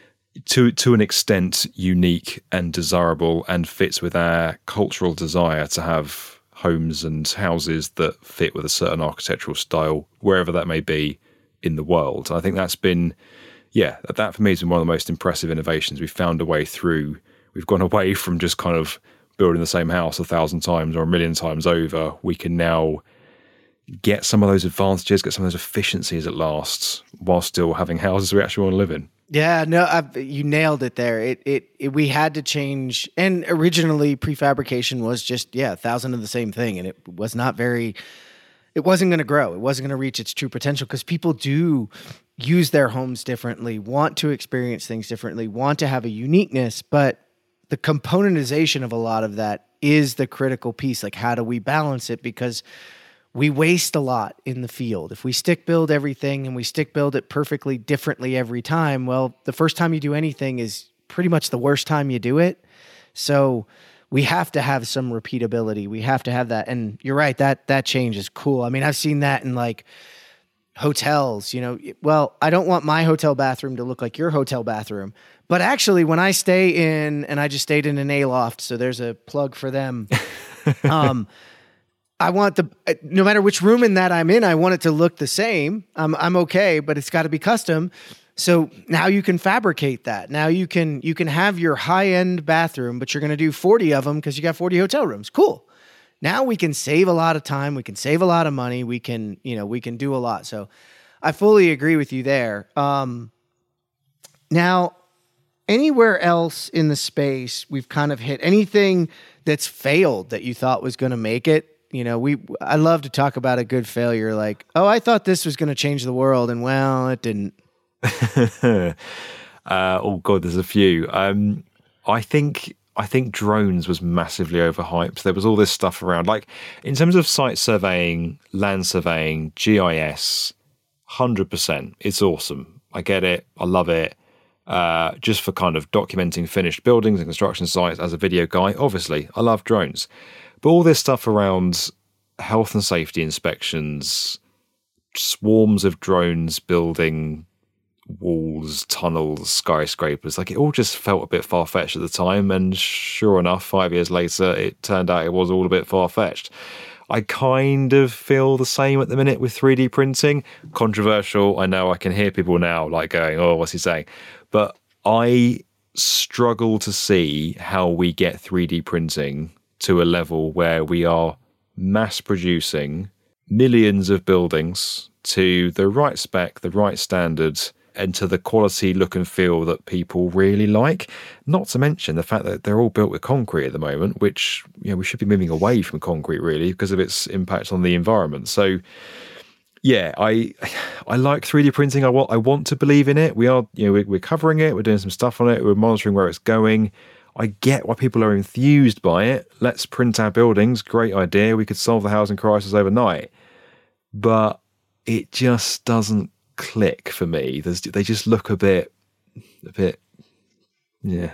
to to an extent unique and desirable and fits with our cultural desire to have homes and houses that fit with a certain architectural style wherever that may be in the world. I think that's been, yeah, that for me has been one of the most impressive innovations. We've found a way through. We've gone away from just kind of building the same house a thousand times or a million times over. We can now get some of those advantages, get some of those efficiencies at last, while still having houses we actually want to live in. Yeah, no, I've, you nailed it there. It, it, it, we had to change, and originally prefabrication was just, yeah, a thousand of the same thing. And it was not very, it wasn't going to grow. It wasn't going to reach its true potential because people do use their homes differently, want to experience things differently, want to have a uniqueness, but the componentization of a lot of that is the critical piece. Like, how do we balance it? Because we waste a lot in the field. If we stick build everything and we stick build it perfectly differently every time, well, the first time you do anything is pretty much the worst time you do it. So we have to have some repeatability. We have to have that. And you're right, that that change is cool. I mean, I've seen that in like hotels, you know, well, I don't want my hotel bathroom to look like your hotel bathroom. But actually, when I stay in, and I just stayed in an A-loft, so there's a plug for them, um, I want the, no matter which room in that I'm in, I want it to look the same. I'm I'm okay, but it's got to be custom. So now you can fabricate that. Now you can you can have your high-end bathroom, but you're going to do forty of them because you got forty hotel rooms. Cool. Now we can save a lot of time. We can save a lot of money. We can, you know, we can do a lot. So I fully agree with you there. Um, now, anywhere else in the space we've kind of hit, anything that's failed that you thought was going to make it You know, we I love to talk about a good failure, like, oh, I thought this was going to change the world, and well, it didn't. uh, oh God, there's a few. Um, I think I think drones was massively overhyped. There was all this stuff around, like in terms of site surveying, land surveying, G I S, one hundred percent. It's awesome. I get it. I love it. Uh, just for kind of documenting finished buildings and construction sites as a video guy. Obviously, I love drones. But all this stuff around health and safety inspections, swarms of drones building walls, tunnels, skyscrapers, like it all just felt a bit far-fetched at the time. And sure enough, five years later, it turned out it was all a bit far-fetched. I kind of feel the same at the minute with three D printing. Controversial. I know I can hear people now like going, oh, what's he saying? But I struggle to see how we get three D printing to a level where we are mass producing millions of buildings to the right spec, the right standards, and to the quality, look and feel that people really like. Not to mention the fact that they're all built with concrete at the moment, which, you know, we should be moving away from concrete really because of its impact on the environment. So yeah, I I like three D printing. I want I want to believe in it. We are, you know, we're, we're covering it. We're doing some stuff on it. We're monitoring where it's going. I get why people are enthused by it. Let's print our buildings. Great idea. We could solve the housing crisis overnight. But it just doesn't click for me. There's, they just look a bit, a bit, yeah.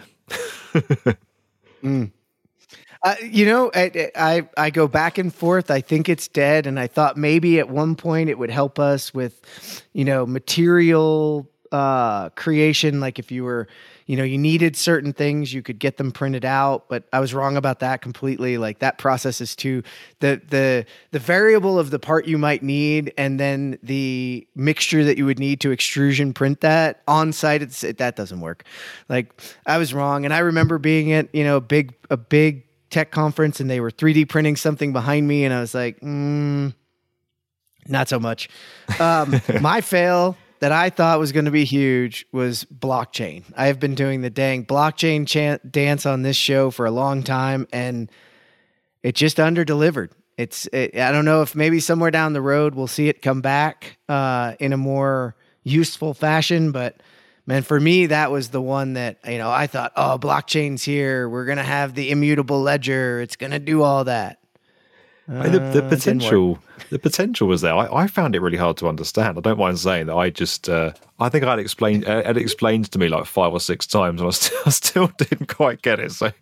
mm. uh, you know, I, I I go back and forth. I think it's dead, and I thought maybe at one point it would help us with, you know, material uh, creation. Like if you were, you know, you needed certain things, you could get them printed out, but I was wrong about that completely. Like that process is too, the, the, the variable of the part you might need, and then the mixture that you would need to extrusion print that on site, it's, it, that doesn't work. Like I was wrong. And I remember being at, you know, a big, a big tech conference, and they were three D printing something behind me. And I was like, mm, not so much. Um, my fail that I thought was going to be huge was blockchain. I have been doing the dang blockchain chant dance on this show for a long time, and it just under-delivered. It's, it, I don't know if maybe somewhere down the road we'll see it come back uh, in a more useful fashion, but man, for me, that was the one that, you know, I thought, oh, blockchain's here. We're going to have the immutable ledger. It's going to do all that. Uh, the, the potential, the potential was there. I, I found it really hard to understand. I don't mind saying that. I just, uh, I think I'd explained, uh, it explained to me like five or six times, and I still, I still didn't quite get it. So,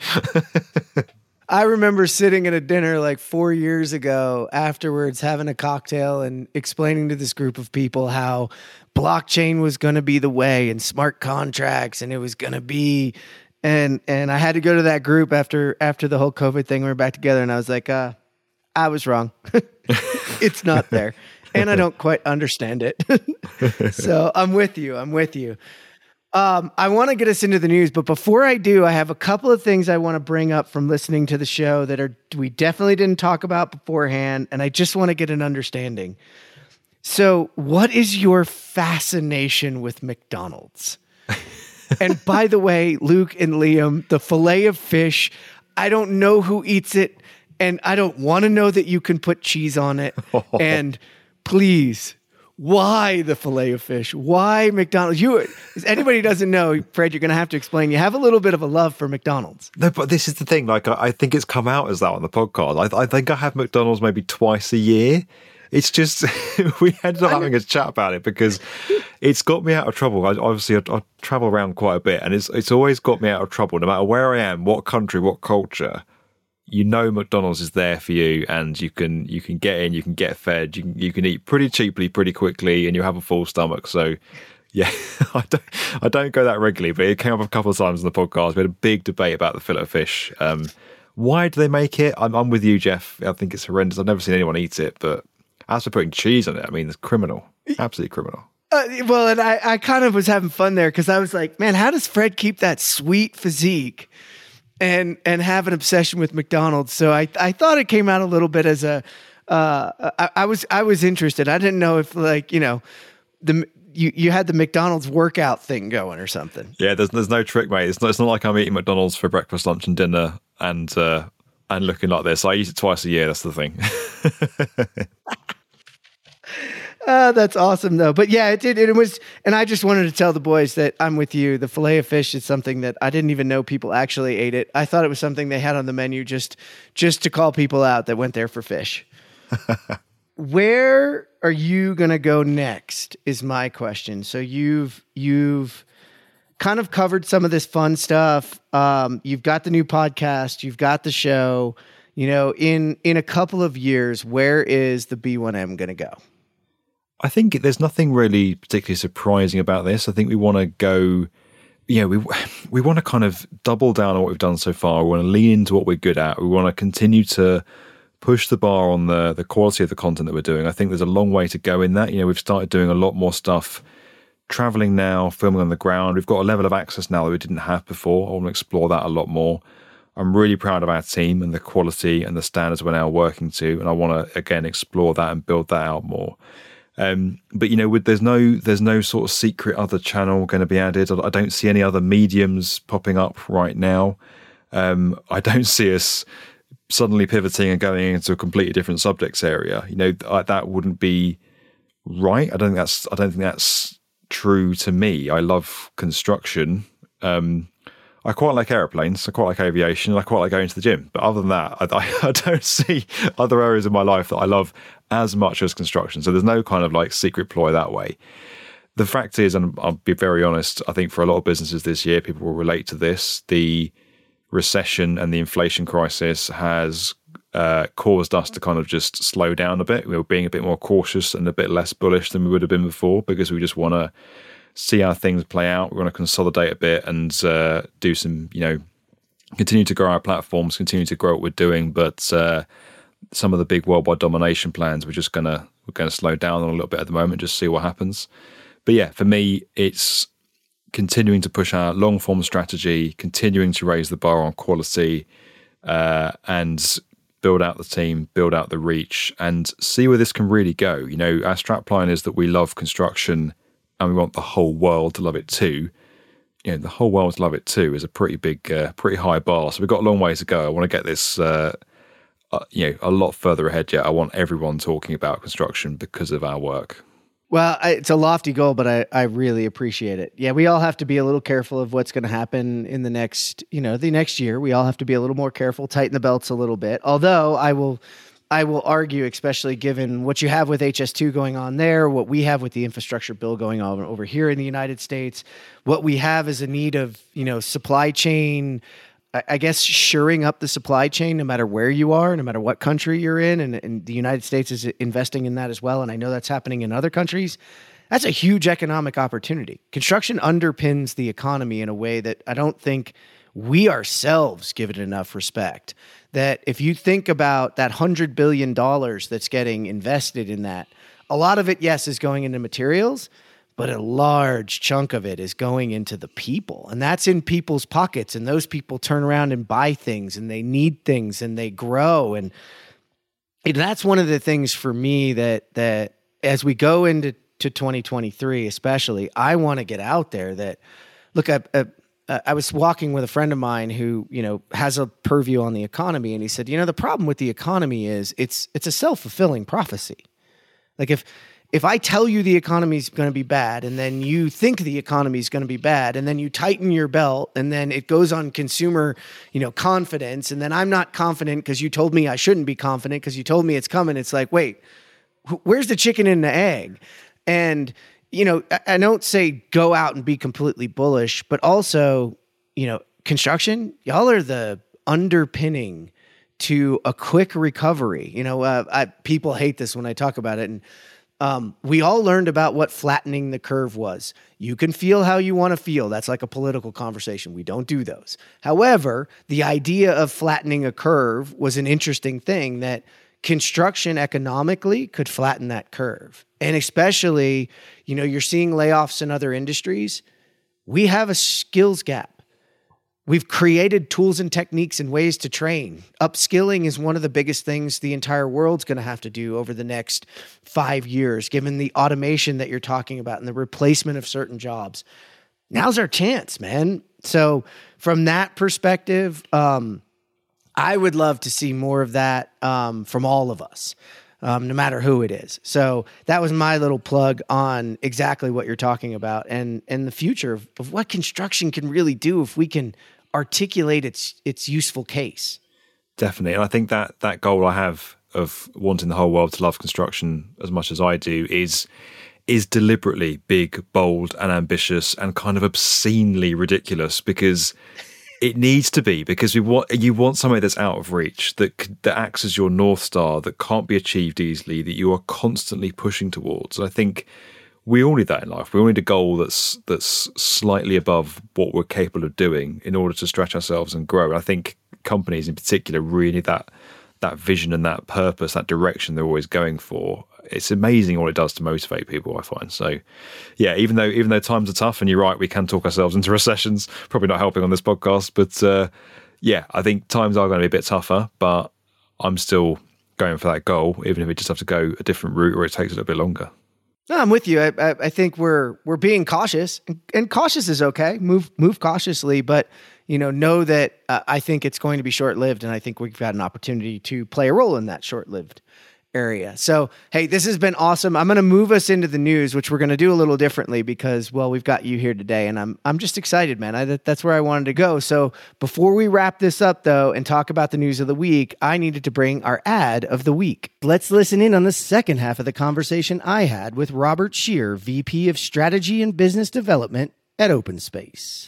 I remember sitting at a dinner like four years ago, afterwards having a cocktail and explaining to this group of people how blockchain was going to be the way, and smart contracts, and it was going to be, and and I had to go to that group after after the whole COVID thing. We were back together, and I was like, uh. I was wrong. It's not there. And I don't quite understand it. So I'm with you. I'm with you. Um, I want to get us into the news, but before I do, I have a couple of things I want to bring up from listening to the show that are we definitely didn't talk about beforehand, and I just want to get an understanding. So what is your fascination with McDonald's? And by the way, Luke and Liam, the filet of fish, I don't know who eats it. And I don't want to know that you can put cheese on it. And please, why the filet of fish? Why McDonald's? You, if anybody doesn't know, Fred, you're going to have to explain. You have a little bit of a love for McDonald's. No, but this is the thing. Like, I, I think it's come out as that on the podcast. I, I think I have McDonald's maybe twice a year. It's just, we ended up having a chat about it because it's got me out of trouble. I, obviously, I, I travel around quite a bit, and it's it's always got me out of trouble, no matter where I am, what country, what culture. You know, McDonald's is there for you, and you can you can get in, you can get fed, you can you can eat pretty cheaply, pretty quickly, and you have a full stomach. So, yeah, I don't I don't go that regularly, but it came up a couple of times on the podcast. We had a big debate about the fillet of fish. Um, why do they make it? I'm, I'm with you, Jeff. I think it's horrendous. I've never seen anyone eat it, but as for putting cheese on it, I mean, it's criminal, absolutely criminal. Uh, well, and I, I kind of was having fun there because I was like, man, how does Fred keep that sweet physique and and have an obsession with McDonald's? So I I thought it came out a little bit as a uh, I, I was I was interested. I didn't know if, like, you know, the you, you had the McDonald's workout thing going or something. Yeah, there's there's no trick, mate. It's not it's not like I'm eating McDonald's for breakfast, lunch, and dinner, and uh, and looking like this. I eat it twice a year. That's the thing. Uh, that's awesome, though. But yeah, it did. It was, and I just wanted to tell the boys that I'm with you. The fillet of fish is something that I didn't even know people actually ate it. I thought it was something they had on the menu just, just to call people out that went there for fish. Where are you going to go next is my question. So you've, you've kind of covered some of this fun stuff. Um, you've got the new podcast, you've got the show, you know, in, in a couple of years, where is the B one M going to go? I think there's nothing really particularly surprising about this. I think we want to go, you know, we we want to kind of double down on what we've done so far. We want to lean into what we're good at. We want to continue to push the bar on the the quality of the content that we're doing. I think there's a long way to go in that. You know, we've started doing a lot more stuff, traveling now, filming on the ground. We've got a level of access now that we didn't have before. I want to explore that a lot more. I'm really proud of our team and the quality and the standards we're now working to, and I want to again explore that and build that out more. Um, but you know, with there's no there's no sort of secret other channel going to be added. I don't see any other mediums popping up right now. Um, I don't see us suddenly pivoting and going into a completely different subjects area. You know, th- that wouldn't be right. I don't think that's I don't think that's true to me. I love construction. Um, I quite like airplanes. I quite like aviation. And I quite like going to the gym. But other than that, I, I don't see other areas of my life that I love as much as construction. So there's no kind of like secret ploy that way. The fact is, and I'll be very honest, I think for a lot of businesses this year, people will relate to this. The recession and the inflation crisis has uh, caused us to kind of just slow down a bit. We were being a bit more cautious and a bit less bullish than we would have been before because we just want to see how things play out. We want to consolidate a bit and uh, do some, you know, continue to grow our platforms, continue to grow what we're doing. But uh, some of the big worldwide domination plans, we're just gonna we're gonna slow down on a little bit at the moment, just see what happens. But yeah, for me, it's continuing to push our long form strategy, continuing to raise the bar on quality, uh, and build out the team, build out the reach, and see where this can really go. You know, our strapline is that we love construction and we want the whole world to love it too. You know, the whole world to love it too is a pretty big, uh, pretty high bar. So we've got a long way to go. I want to get this, uh, uh, you know, a lot further ahead yet. I want everyone talking about construction because of our work. Well, I, it's a lofty goal, but I, I really appreciate it. Yeah, we all have to be a little careful of what's going to happen in the next, you know, the next year. We all have to be a little more careful, tighten the belts a little bit. Although I will, I will argue, especially given what you have with H S two going on there, what we have with the infrastructure bill going on over here in the United States, what we have is a need of, you know, supply chain, I guess, shoring up the supply chain, no matter where you are, no matter what country you're in. And, and the United States is investing in that as well. And I know that's happening in other countries. That's a huge economic opportunity. Construction underpins the economy in a way that I don't think we ourselves give it enough respect. That if you think about that one hundred billion dollars that's getting invested in that, a lot of it, yes, is going into materials, but a large chunk of it is going into the people. And that's in people's pockets. And those people turn around and buy things and they need things and they grow. And that's one of the things for me that that as we go into to twenty twenty-three, especially, I want to get out there that, look, I, I, I was walking with a friend of mine who, you know, has a purview on the economy. And he said, you know, the problem with the economy is it's it's a self-fulfilling prophecy. Like if If I tell you the economy is going to be bad and then you think the economy is going to be bad and then you tighten your belt and then it goes on consumer, you know, confidence, and then I'm not confident because you told me I shouldn't be confident because you told me it's coming. It's like, wait, where's the chicken and the egg? And, you know, I don't say go out and be completely bullish, but also, you know, construction, y'all are the underpinning to a quick recovery. You know, uh, I, people hate this when I talk about it. And Um, we all learned about what flattening the curve was. You can feel how you want to feel. That's like a political conversation. We don't do those. However, the idea of flattening a curve was an interesting thing, that construction economically could flatten that curve. And especially, you know, you're seeing layoffs in other industries. We have a skills gap. We've created tools and techniques and ways to train. Upskilling is one of the biggest things the entire world's going to have to do over the next five years, given the automation that you're talking about and the replacement of certain jobs. Now's our chance, man. So from that perspective, um, I would love to see more of that um, from all of us, um, no matter who it is. So that was my little plug on exactly what you're talking about and, and the future of, of what construction can really do if we can articulate its its useful case. Definitely. And I think that that goal I have of wanting the whole world to love construction as much as I do is is deliberately big, bold, and ambitious, and kind of obscenely ridiculous, because it needs to be, because we want you want something that's out of reach, that that acts as your North Star, that can't be achieved easily, that you are constantly pushing towards. And I think we all need that in life. We all need a goal that's that's slightly above what we're capable of doing in order to stretch ourselves and grow. And I think companies in particular really need that that vision and that purpose, that direction they're always going for. It's amazing what it does to motivate people, I find. So yeah, even though even though times are tough, and you're right, we can talk ourselves into recessions, probably not helping on this podcast, but uh, yeah, I think times are going to be a bit tougher, but I'm still going for that goal, even if we just have to go a different route or it takes a little bit longer. No, I'm with you. I, I, I think we're we're being cautious, and, and cautious is okay. Move move cautiously, but you know, know that uh, I think it's going to be short lived, and I think we've got an opportunity to play a role in that short lived area. So, hey, this has been awesome. I'm going to move us into the news, which we're going to do a little differently because, well, we've got you here today, and I'm I'm just excited, man. I, that's where I wanted to go. So, before we wrap this up, though, and talk about the news of the week, I needed to bring our ad of the week. Let's listen in on the second half of the conversation I had with Robert Scheer, V P of Strategy and Business Development at OpenSpace.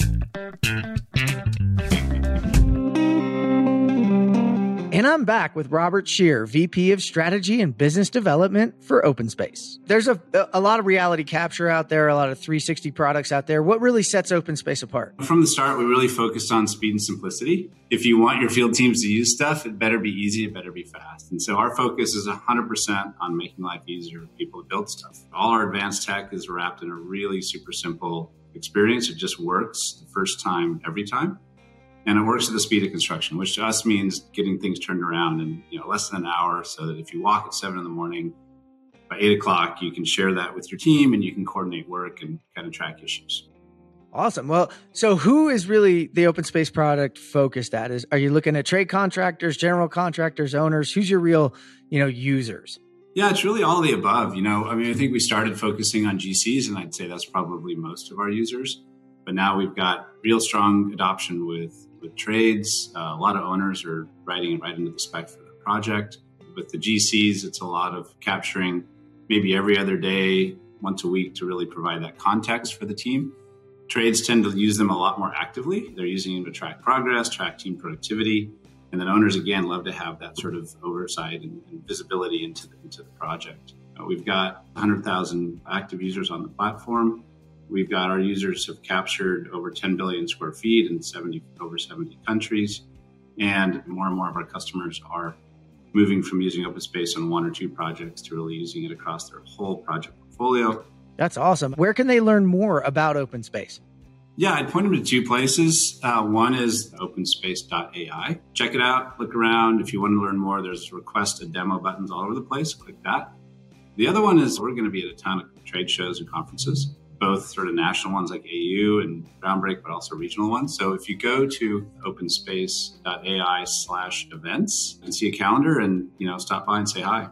And I'm back with Robert Scheer, V P of Strategy and Business Development for OpenSpace. There's a, a lot of reality capture out there, a lot of three sixty products out there. What really sets OpenSpace apart? From the start, we really focused on speed and simplicity. If you want your field teams to use stuff, it better be easy, it better be fast. And so our focus is one hundred percent on making life easier for people to build stuff. All our advanced tech is wrapped in a really super simple experience. It just works the first time, every time. And it works at the speed of construction, which to us means getting things turned around in you know less than an hour, so that if you walk at seven in the morning, by eight o'clock, you can share that with your team and you can coordinate work and kind of track issues. Awesome. Well, so who is really the OpenSpace product focused at? Is are you looking at trade contractors, general contractors, owners? Who's your real, you know, users? Yeah, it's really all the above. You know, I mean, I think we started focusing on G Cs, and I'd say that's probably most of our users. But now we've got real strong adoption with with trades. Uh, a lot of owners are writing it right into the spec for the project. With the G Cs, it's a lot of capturing maybe every other day, once a week, to really provide that context for the team. Trades tend to use them a lot more actively. They're using them to track progress, track team productivity. And then owners, again, love to have that sort of oversight and, and visibility into the, into the project. Uh, we've got one hundred thousand active users on the platform. We've got our users have captured over ten billion square feet in seventy over seventy countries. And more and more of our customers are moving from using OpenSpace on one or two projects to really using it across their whole project portfolio. That's awesome. Where can they learn more about OpenSpace? Yeah, I'd point them to two places. Uh, one is openspace dot A I. Check it out, look around. If you want to learn more, there's request a demo buttons all over the place. Click that. The other one is we're going to be at a ton of trade shows and conferences, both sort of national ones like A U and Groundbreak, but also regional ones. So if you go to openspace dot A I slash events and see a calendar and, you know, stop by and say hi.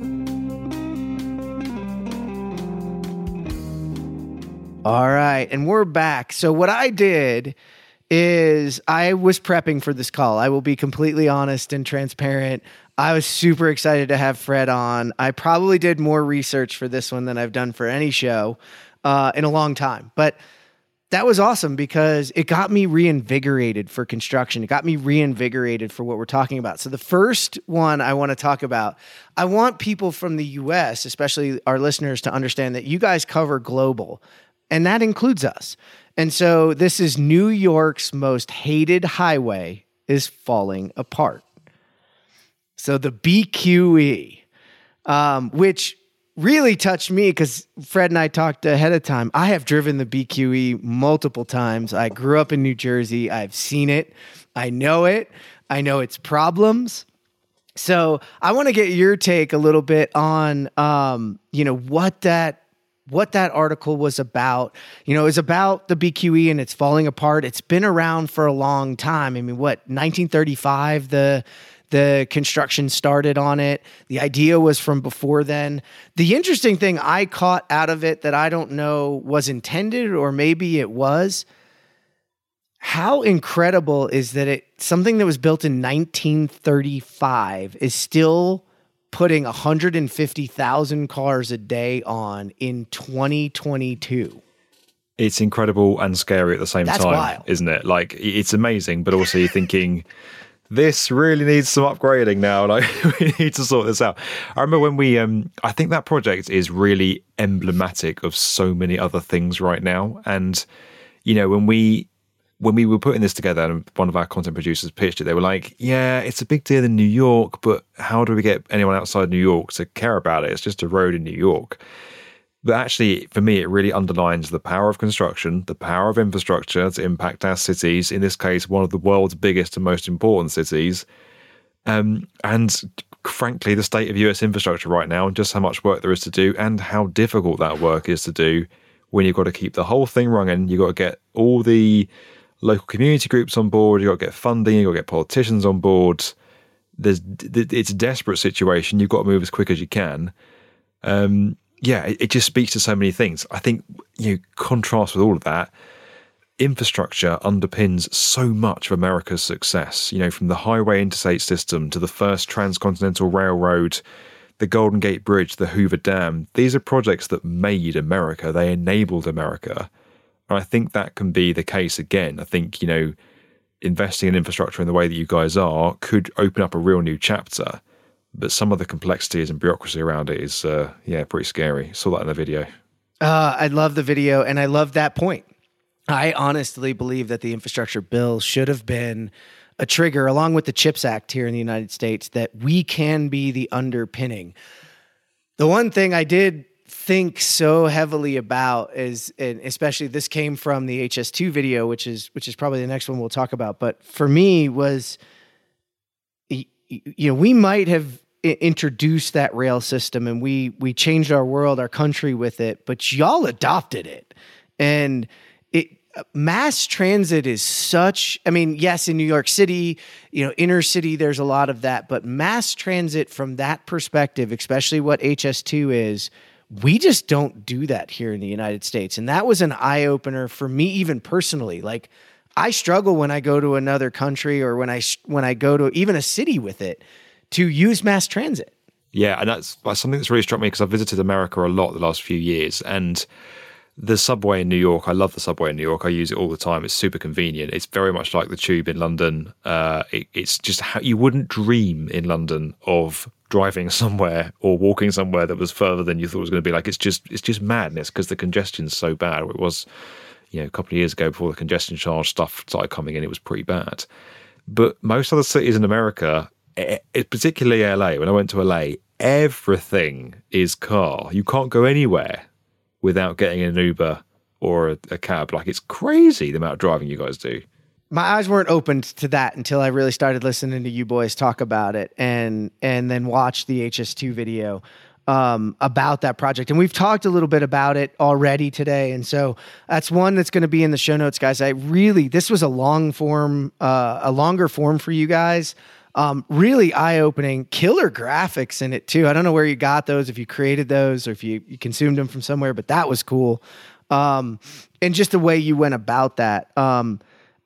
All right. And we're back. So what I did is I was prepping for this call. I will be completely honest and transparent. I was super excited to have Fred on. I probably did more research for this one than I've done for any show uh, in a long time. But that was awesome because it got me reinvigorated for construction. It got me reinvigorated for what we're talking about. So the first one I want to talk about, I want people from the U S, especially our listeners, to understand that you guys cover global. And that includes us. And so this is New York's most hated highway is falling apart. So the B Q E, um, which really touched me because Fred and I talked ahead of time. I have driven the B Q E multiple times. I grew up in New Jersey. I've seen it. I know it. I know its problems. So I want to get your take a little bit on, um, you know, what that what that article was about. You know, it was about the B Q E and it's falling apart. It's been around for a long time. I mean, what, nineteen thirty-five, the the construction started on it. The idea was from before then. The interesting thing I caught out of it that I don't know was intended, or maybe it was, how incredible is that it something that was built in nineteen thirty-five is still putting one hundred fifty thousand cars a day on in twenty twenty-two. It's incredible and scary at the same That's time, wild. Isn't it? Like, it's amazing, but also you're thinking, this really needs some upgrading now. Like, we need to sort this out. I remember when we, um, I think that project is really emblematic of so many other things right now. And, you know, when we, when we were putting this together and one of our content producers pitched it, they were like, yeah, it's a big deal in New York, but how do we get anyone outside New York to care about it? It's just a road in New York. But actually, for me, it really underlines the power of construction, the power of infrastructure to impact our cities, in this case, one of the world's biggest and most important cities. Um, and frankly, the state of U S infrastructure right now, and just how much work there is to do and how difficult that work is to do when you've got to keep the whole thing running. You've got to get all the local community groups on board, you've got to get funding, you've got to get politicians on board. There's, it's a desperate situation. You've got to move as quick as you can. Um, yeah, it, it just speaks to so many things. I think, you know, contrast with all of that, infrastructure underpins so much of America's success, you know, from the highway interstate system to the first transcontinental railroad, the Golden Gate Bridge, the Hoover Dam. These are projects that made America. They enabled America. And I think that can be the case again. I think, you know, investing in infrastructure in the way that you guys are could open up a real new chapter. But some of the complexities and bureaucracy around it is, uh, yeah, pretty scary. Saw that in the video. Uh, I love the video, and I love that point. I honestly believe that the infrastructure bill should have been a trigger, along with the CHIPS Act here in the United States, that we can be the underpinning. The one thing I did think so heavily about is, and especially this came from the H S two video, which is which is probably the next one we'll talk about, but for me was, you know, we might have introduced that rail system and we we changed our world, our country with it, but y'all adopted it. And it mass transit is such, I mean, yes, in New York City, you know, inner city, there's a lot of that, but mass transit from that perspective, especially what H S two is, we just don't do that here in the United States. And that was an eye opener for me, even personally. Like, I struggle when I go to another country or when I when I go to even a city with it to use mass transit. Yeah, and that's, that's something that's really struck me because I've visited America a lot the last few years. And the subway in New York, I love the subway in New York. I use it all the time. It's super convenient. It's very much like the tube in London. Uh, it, it's just how you wouldn't dream in London of driving somewhere or walking somewhere that was further than you thought it was going to be. Like, it's just it's just madness because the congestion's so bad. It was, you know, a couple of years ago before the congestion charge stuff started coming in, it was pretty bad. But most other cities in America, it, particularly L A, when I went to L A, everything is car. You can't go anywhere without getting an Uber or a, a cab. Like, it's crazy the amount of driving you guys do. My eyes weren't opened to that until I really started listening to you boys talk about it and and then watch the H S two video um, about that project. And we've talked a little bit about it already today. And so that's one that's going to be in the show notes, guys. I really, this was a long form, uh, a longer form for you guys. Um, really eye-opening, killer graphics in it too. I don't know where you got those, if you created those or if you, you consumed them from somewhere, but that was cool. Um, and just the way you went about that. Um,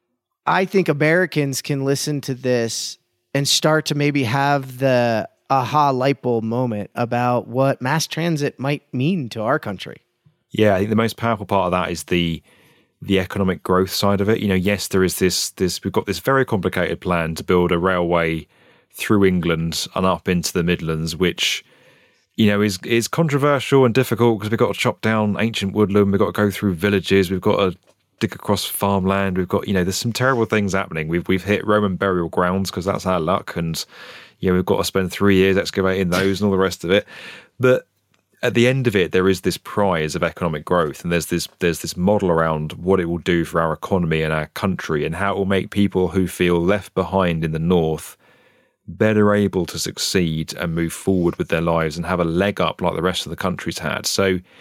I think Americans can listen to this and start to maybe have the aha light bulb moment about what mass transit might mean to our country. Yeah, I think the most powerful part of that is the the economic growth side of it. You know, yes, there is this this we've got this very complicated plan to build a railway through England and up into the Midlands, which, you know, is is controversial and difficult because we've got to chop down ancient woodland, we've got to go through villages, we've got to dig across farmland, we've got, you know, there's some terrible things happening. We've we've hit Roman burial grounds because that's our luck, and, you know, we've got to spend three years excavating those and all the rest of it. But at the end of it, there is this prize of economic growth, and there's this there's this model around what it will do for our economy and our country, and how it will make people who feel left behind in the north better able to succeed and move forward with their lives and have a leg up like the rest of the country's had. So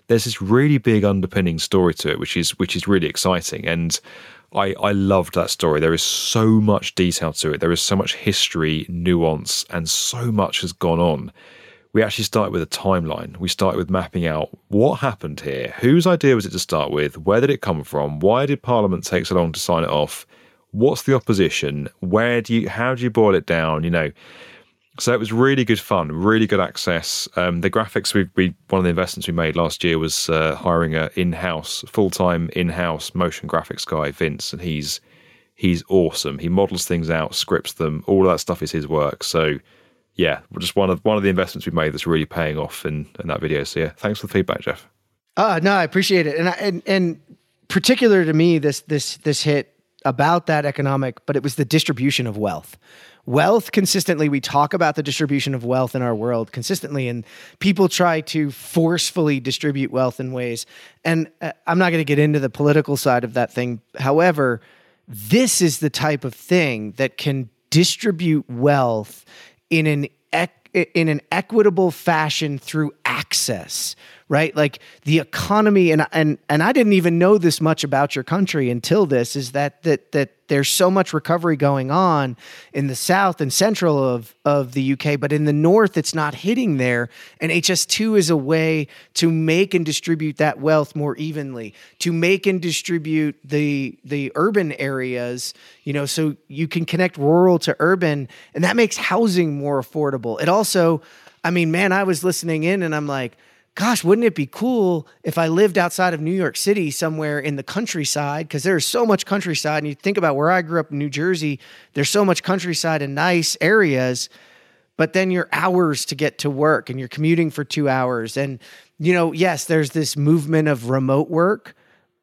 there's this really big underpinning story to it, which is which is really exciting. And I, I loved that story. There is so much detail to it. There is so much history, nuance, and so much has gone on. We actually started with a timeline. We started with mapping out what happened here. Whose idea was it to start with? Where did it come from? Why did Parliament take so long to sign it off? What's the opposition? Where do you, how do you boil it down? You know, so it was really good fun, really good access. Um, the graphics, we, we one of the investments we made last year was uh, hiring a in-house, full-time in-house motion graphics guy, Vince, and he's he's awesome. He models things out, scripts them. All of that stuff is his work. So yeah, just one of one of the investments we made that's really paying off in, in that video. So yeah, thanks for the feedback, Jeff. Uh, no, I appreciate it. And, I, and and particular to me, this this this hit about that economic, but it was the distribution of wealth. Wealth consistently, we talk about the distribution of wealth in our world consistently, and people try to forcefully distribute wealth in ways. And uh, I'm not going to get into the political side of that thing. However, this is the type of thing that can distribute wealth in an ec- in an equitable fashion through access, right? Like the economy, and and and I didn't even know this much about your country until this, is that that that there's so much recovery going on in the south and central of, of the U K, but in the north, it's not hitting there. And H S two is a way to make and distribute that wealth more evenly, to make and distribute the the urban areas, you know, so you can connect rural to urban, and that makes housing more affordable. It also, I mean, man, I was listening in and I'm like, gosh, wouldn't it be cool if I lived outside of New York City somewhere in the countryside? Because there's so much countryside. And you think about where I grew up in New Jersey, there's so much countryside and nice areas, but then you're hours to get to work and you're commuting for two hours. And, you know, yes, there's this movement of remote work.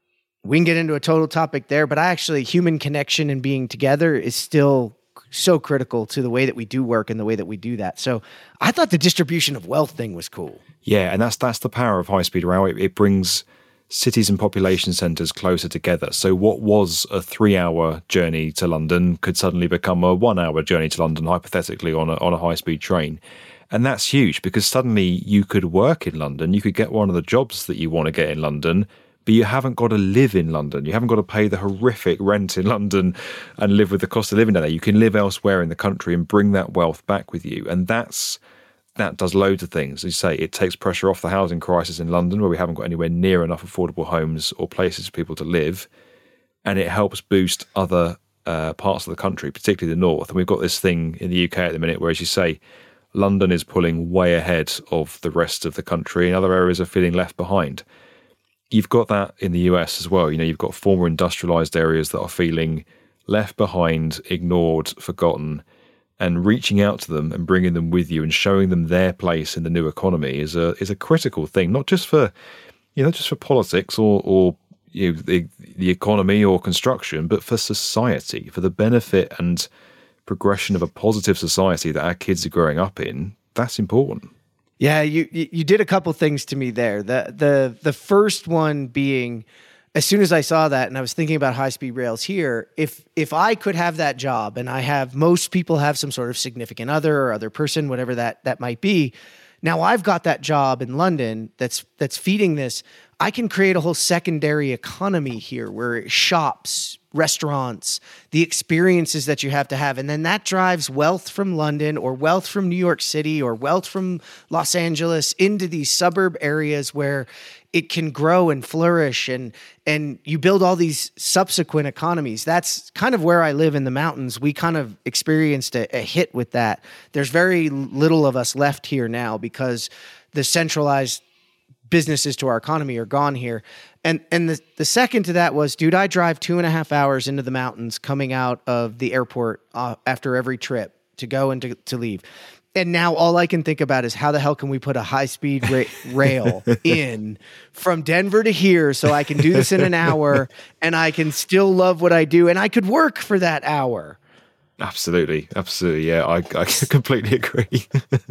We can get into a total topic there, but I actually, human connection and being together is still so critical to the way that we do work and the way that we do that. So I thought the distribution of wealth thing was cool. Yeah, and that's that's the power of high-speed rail. It, it brings cities and population centres closer together. So what was a three-hour journey to London could suddenly become a one-hour journey to London, hypothetically, on a, on a high-speed train. And that's huge because suddenly you could work in London, you could get one of the jobs that you want to get in London, but you haven't got to live in London. You haven't got to pay the horrific rent in London and live with the cost of living down there. You can live elsewhere in the country and bring that wealth back with you. And that's that does loads of things. As you say, it takes pressure off the housing crisis in London, where we haven't got anywhere near enough affordable homes or places for people to live. And it helps boost other uh, parts of the country, particularly the north. And we've got this thing in the U K at the minute where, as you say, London is pulling way ahead of the rest of the country and other areas are feeling left behind. You've got that in the U S as well. You know, you've got former industrialized areas that are feeling left behind, ignored, forgotten, and reaching out to them and bringing them with you and showing them their place in the new economy is a is a critical thing, not just for, you know, just for politics or or you know, the the economy or construction, but for society, for the benefit and progression of a positive society that our kids are growing up in. That's important. Yeah, you you did a couple things to me there. The the the first one being, as soon as I saw that and I was thinking about high-speed rails here, if if I could have that job, and I have, most people have some sort of significant other or other person, whatever that that might be. Now I've got that job in London that's that's feeding this. I can create a whole secondary economy here where shops, restaurants, the experiences that you have to have. And then that drives wealth from London or wealth from New York City or wealth from Los Angeles into these suburb areas where it can grow and flourish, and and you build all these subsequent economies. That's kind of where I live in the mountains. We kind of experienced a, a hit with that. There's very little of us left here now because the centralized businesses to our economy are gone here. And and the, the second to that was, dude, I drive two and a half hours into the mountains coming out of the airport uh, after every trip to go and to, to leave. And now all I can think about is how the hell can we put a high-speed ra- rail in from Denver to here so I can do this in an hour and I can still love what I do and I could work for that hour. Absolutely. Absolutely. Yeah, I, I completely agree.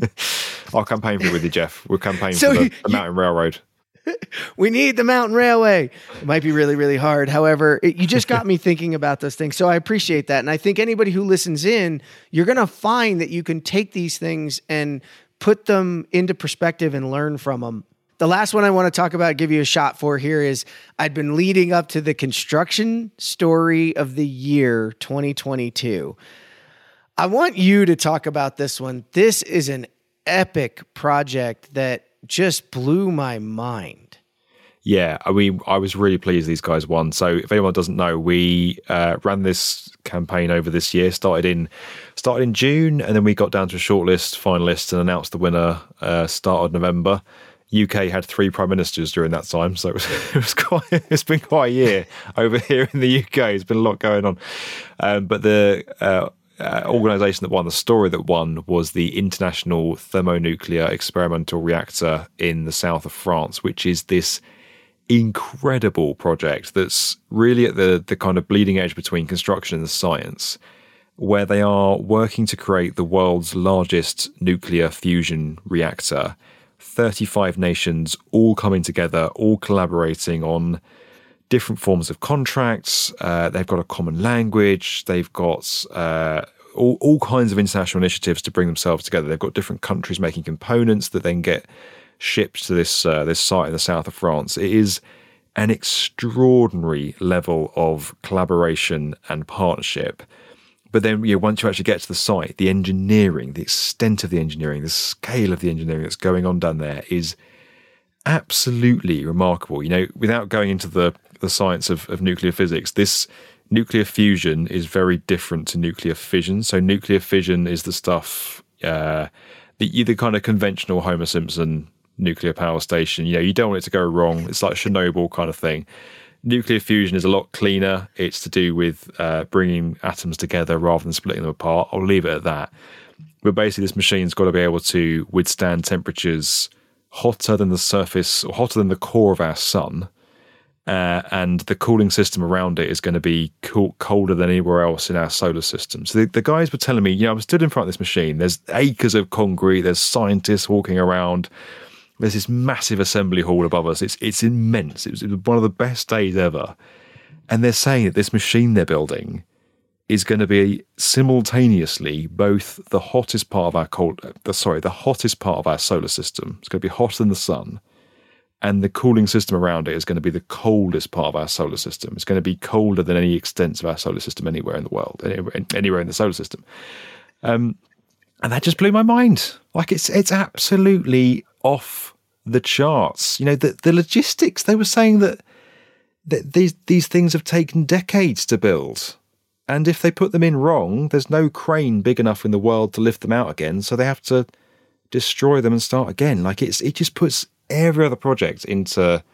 I'll campaign for you with you, Jeff. We'll campaign so for the, the Mountain Railroad. We need the Mountain Railway. It might be really, really hard. However, it, you just got me thinking about those things. So I appreciate that. And I think anybody who listens in, you're going to find that you can take these things and put them into perspective and learn from them. the last one I want to talk about, give you a shot for here is I'd been leading up to the construction story of the year twenty twenty-two. I want you to talk about this one. This is an epic project that just blew my mind. Yeah, I mean, I was really pleased these guys won. So if anyone doesn't know, we uh, ran this campaign over this year, started in started in June, and then we got down to a shortlist, finalists, and announced the winner uh, start of November. U K had three prime ministers during that time, so it was, it was quite. It's been quite a year over here in the U K. There's been a lot going on, um, but the uh, uh, organisation that won, the story that won, was the International Thermonuclear Experimental Reactor in the south of France, which is this incredible project that's really at the the kind of bleeding edge between construction and science, where they are working to create the world's largest nuclear fusion reactor. thirty-five nations all coming together, all collaborating on different forms of contracts. Uh, they've got a common language. They've got uh, all, all kinds of international initiatives to bring themselves together. They've got different countries making components that then get shipped to this uh, this site in the south of France. It is an extraordinary level of collaboration and partnership. But then, you know, once you actually get to the site, the engineering, the extent of the engineering, the scale of the engineering that's going on down there is absolutely remarkable. You know, without going into the, the science of, of nuclear physics, this nuclear fusion is very different to nuclear fission. So nuclear fission is the stuff, uh, the, the kind of conventional Homer Simpson nuclear power station. You know, you don't want it to go wrong. It's like Chernobyl kind of thing. Nuclear fusion is a lot cleaner. It's to do with uh, bringing atoms together rather than splitting them apart. I'll leave it at that. But basically, this machine's got to be able to withstand temperatures hotter than the surface or hotter than the core of our sun. Uh, and the cooling system around it is going to be cool, colder than anywhere else in our solar system. So the, the guys were telling me, you know, I was stood in front of this machine. There's acres of concrete. There's scientists walking around. There's this massive assembly hall above us. It's it's immense. It was, it was one of the best days ever. And they're saying that this machine they're building is going to be simultaneously both the hottest part of our cold, the, sorry, the hottest part of our solar system. It's going to be hotter than the sun. And the cooling system around it is going to be the coldest part of our solar system. It's going to be colder than any extent of our solar system anywhere in the world, anywhere, anywhere in the solar system. Um, and that just blew my mind. Like, it's it's absolutely off the charts. You know, the, the logistics, they were saying that, that these these things have taken decades to build. And if they put them in wrong, there's no crane big enough in the world to lift them out again. So they have to destroy them and start again. Like, it's it just puts every other project into,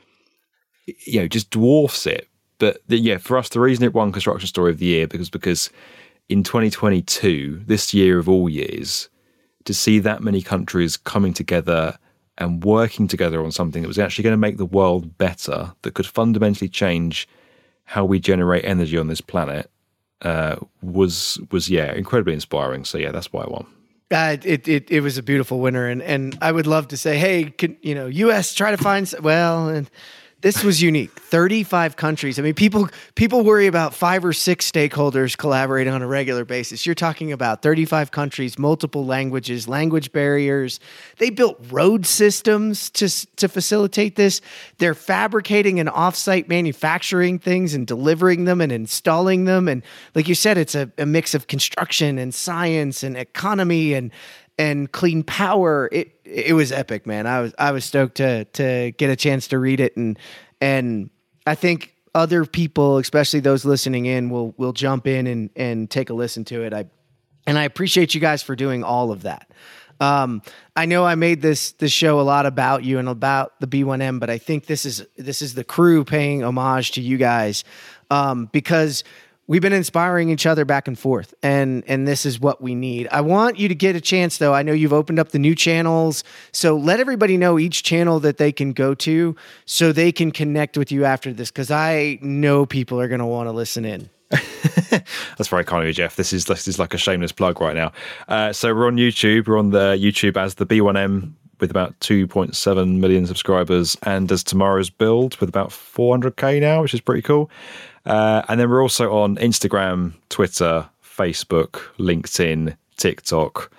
you know, just dwarfs it. But the, yeah, for us, the reason it won Construction Story of the Year because because in twenty twenty-two, this year of all years, to see that many countries coming together and working together on something that was actually going to make the world better, that could fundamentally change how we generate energy on this planet, uh, was was yeah, incredibly inspiring. So yeah, that's why I won. Uh, it, it it was a beautiful winner, and, and I would love to say, hey, can, you know, U S try to find well, and this was unique. thirty-five countries. I mean, people people worry about five or six stakeholders collaborating on a regular basis. You're talking about thirty-five countries, multiple languages, language barriers. They built road systems to to facilitate this. They're fabricating and offsite manufacturing things and delivering them and installing them. And like you said, it's a, a mix of construction and science and economy and and clean power. It it was epic, man. I was I was stoked to to get a chance to read it, and and I think other people, especially those listening in, will will jump in and and take a listen to it. I and I appreciate you guys for doing all of that. Um, I know I made this this show a lot about you and about the B one M, but I think this is this is the crew paying homage to you guys, um, because we've been inspiring each other back and forth, and and this is what we need. I want you to get a chance, though. I know you've opened up the new channels, so let everybody know each channel that they can go to so they can connect with you after this, because I know people are going to want to listen in. That's very kind of you, Jeff. This is this is like a shameless plug right now. Uh, so we're on YouTube. We're on the YouTube as the B one M with about two point seven million subscribers, and as Tomorrow's Build with about four hundred K now, which is pretty cool. Uh, and then we're also on Instagram, Twitter, Facebook, LinkedIn, TikTok,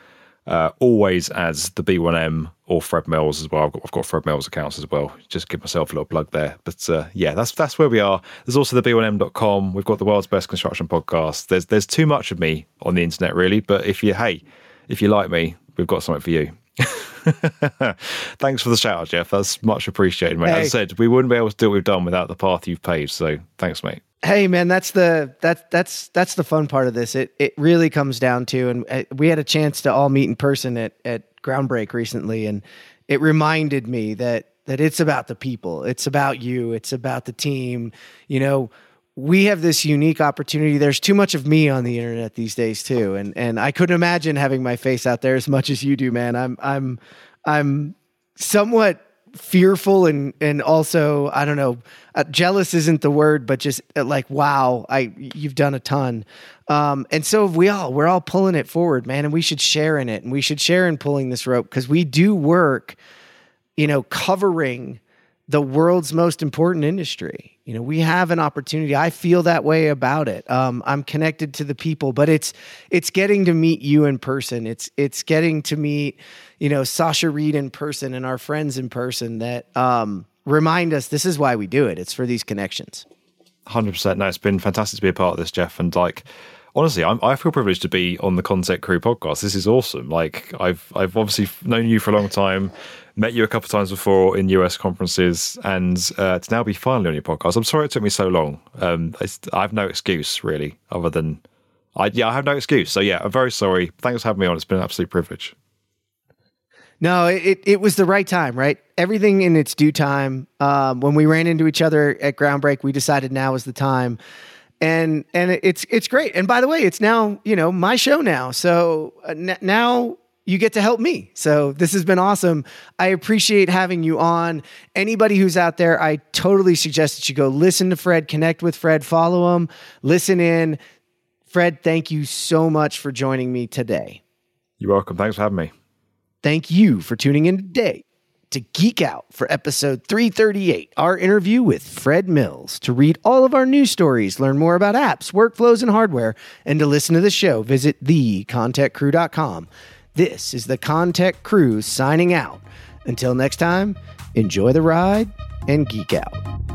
Uh, always as the B one M or Fred Mills as well. I've got, I've got Fred Mills accounts as well. Just give myself a little plug there. But uh, yeah, that's that's where we are. There's also the B one M dot com. We've got the world's best construction podcast. There's there's too much of me on the internet, really. But if you hey, if you like me, we've got something for you. Thanks for the shout out, Jeff. That's much appreciated, mate. Hey. As I said, we wouldn't be able to do what we've done without the path you've paved. So thanks, mate. Hey man, that's the that that's that's the fun part of this. It it really comes down to, and uh, we had a chance to all meet in person at at Groundbreak recently, and it reminded me that that it's about the people, it's about you, it's about the team. You know, we have this unique opportunity. There's too much of me on the internet these days too, and and I couldn't imagine having my face out there as much as you do, man. I'm I'm I'm somewhat fearful and and also I don't know, uh, jealous isn't the word, but just uh, like wow, I you've done a ton, um, and so we all we're all pulling it forward, man, and we should share in it, and we should share in pulling this rope because we do work, you know, covering the world's most important industry. You know, we have an opportunity. I feel that way about it. Um, I'm connected to the people, but it's it's getting to meet you in person. It's it's getting to meet, you know, Sasha Reed in person and our friends in person that um, remind us this is why we do it. It's for these connections. one hundred percent. No, it's been fantastic to be a part of this, Jeff. And like, honestly, I'm, I feel privileged to be on the Content Crew podcast. This is awesome. Like, I've I've obviously known you for a long time, met you a couple of times before in U S conferences, and uh, to now be finally on your podcast. I'm sorry it took me so long. Um, it's, I have no excuse, really, other than, I yeah, I have no excuse. So yeah, I'm very sorry. Thanks for having me on. It's been an absolute privilege. No, it it was the right time, right? Everything in its due time. Um, when we ran into each other at Groundbreak, we decided now was the time. And and it's it's great. And by the way, it's now, you know, my show now. So uh, n- now you get to help me. So this has been awesome. I appreciate having you on. Anybody who's out there, I totally suggest that you go listen to Fred, connect with Fred, follow him, listen in. Fred, thank you so much for joining me today. You're welcome. Thanks for having me. Thank you for tuning in today to Geek Out for episode three thirty-eight, our interview with Fred Mills. To read all of our news stories, learn more about apps, workflows, and hardware, and to listen to the show, visit the content crew dot com. This is the Content Crew signing out. Until next time, enjoy the ride and geek out.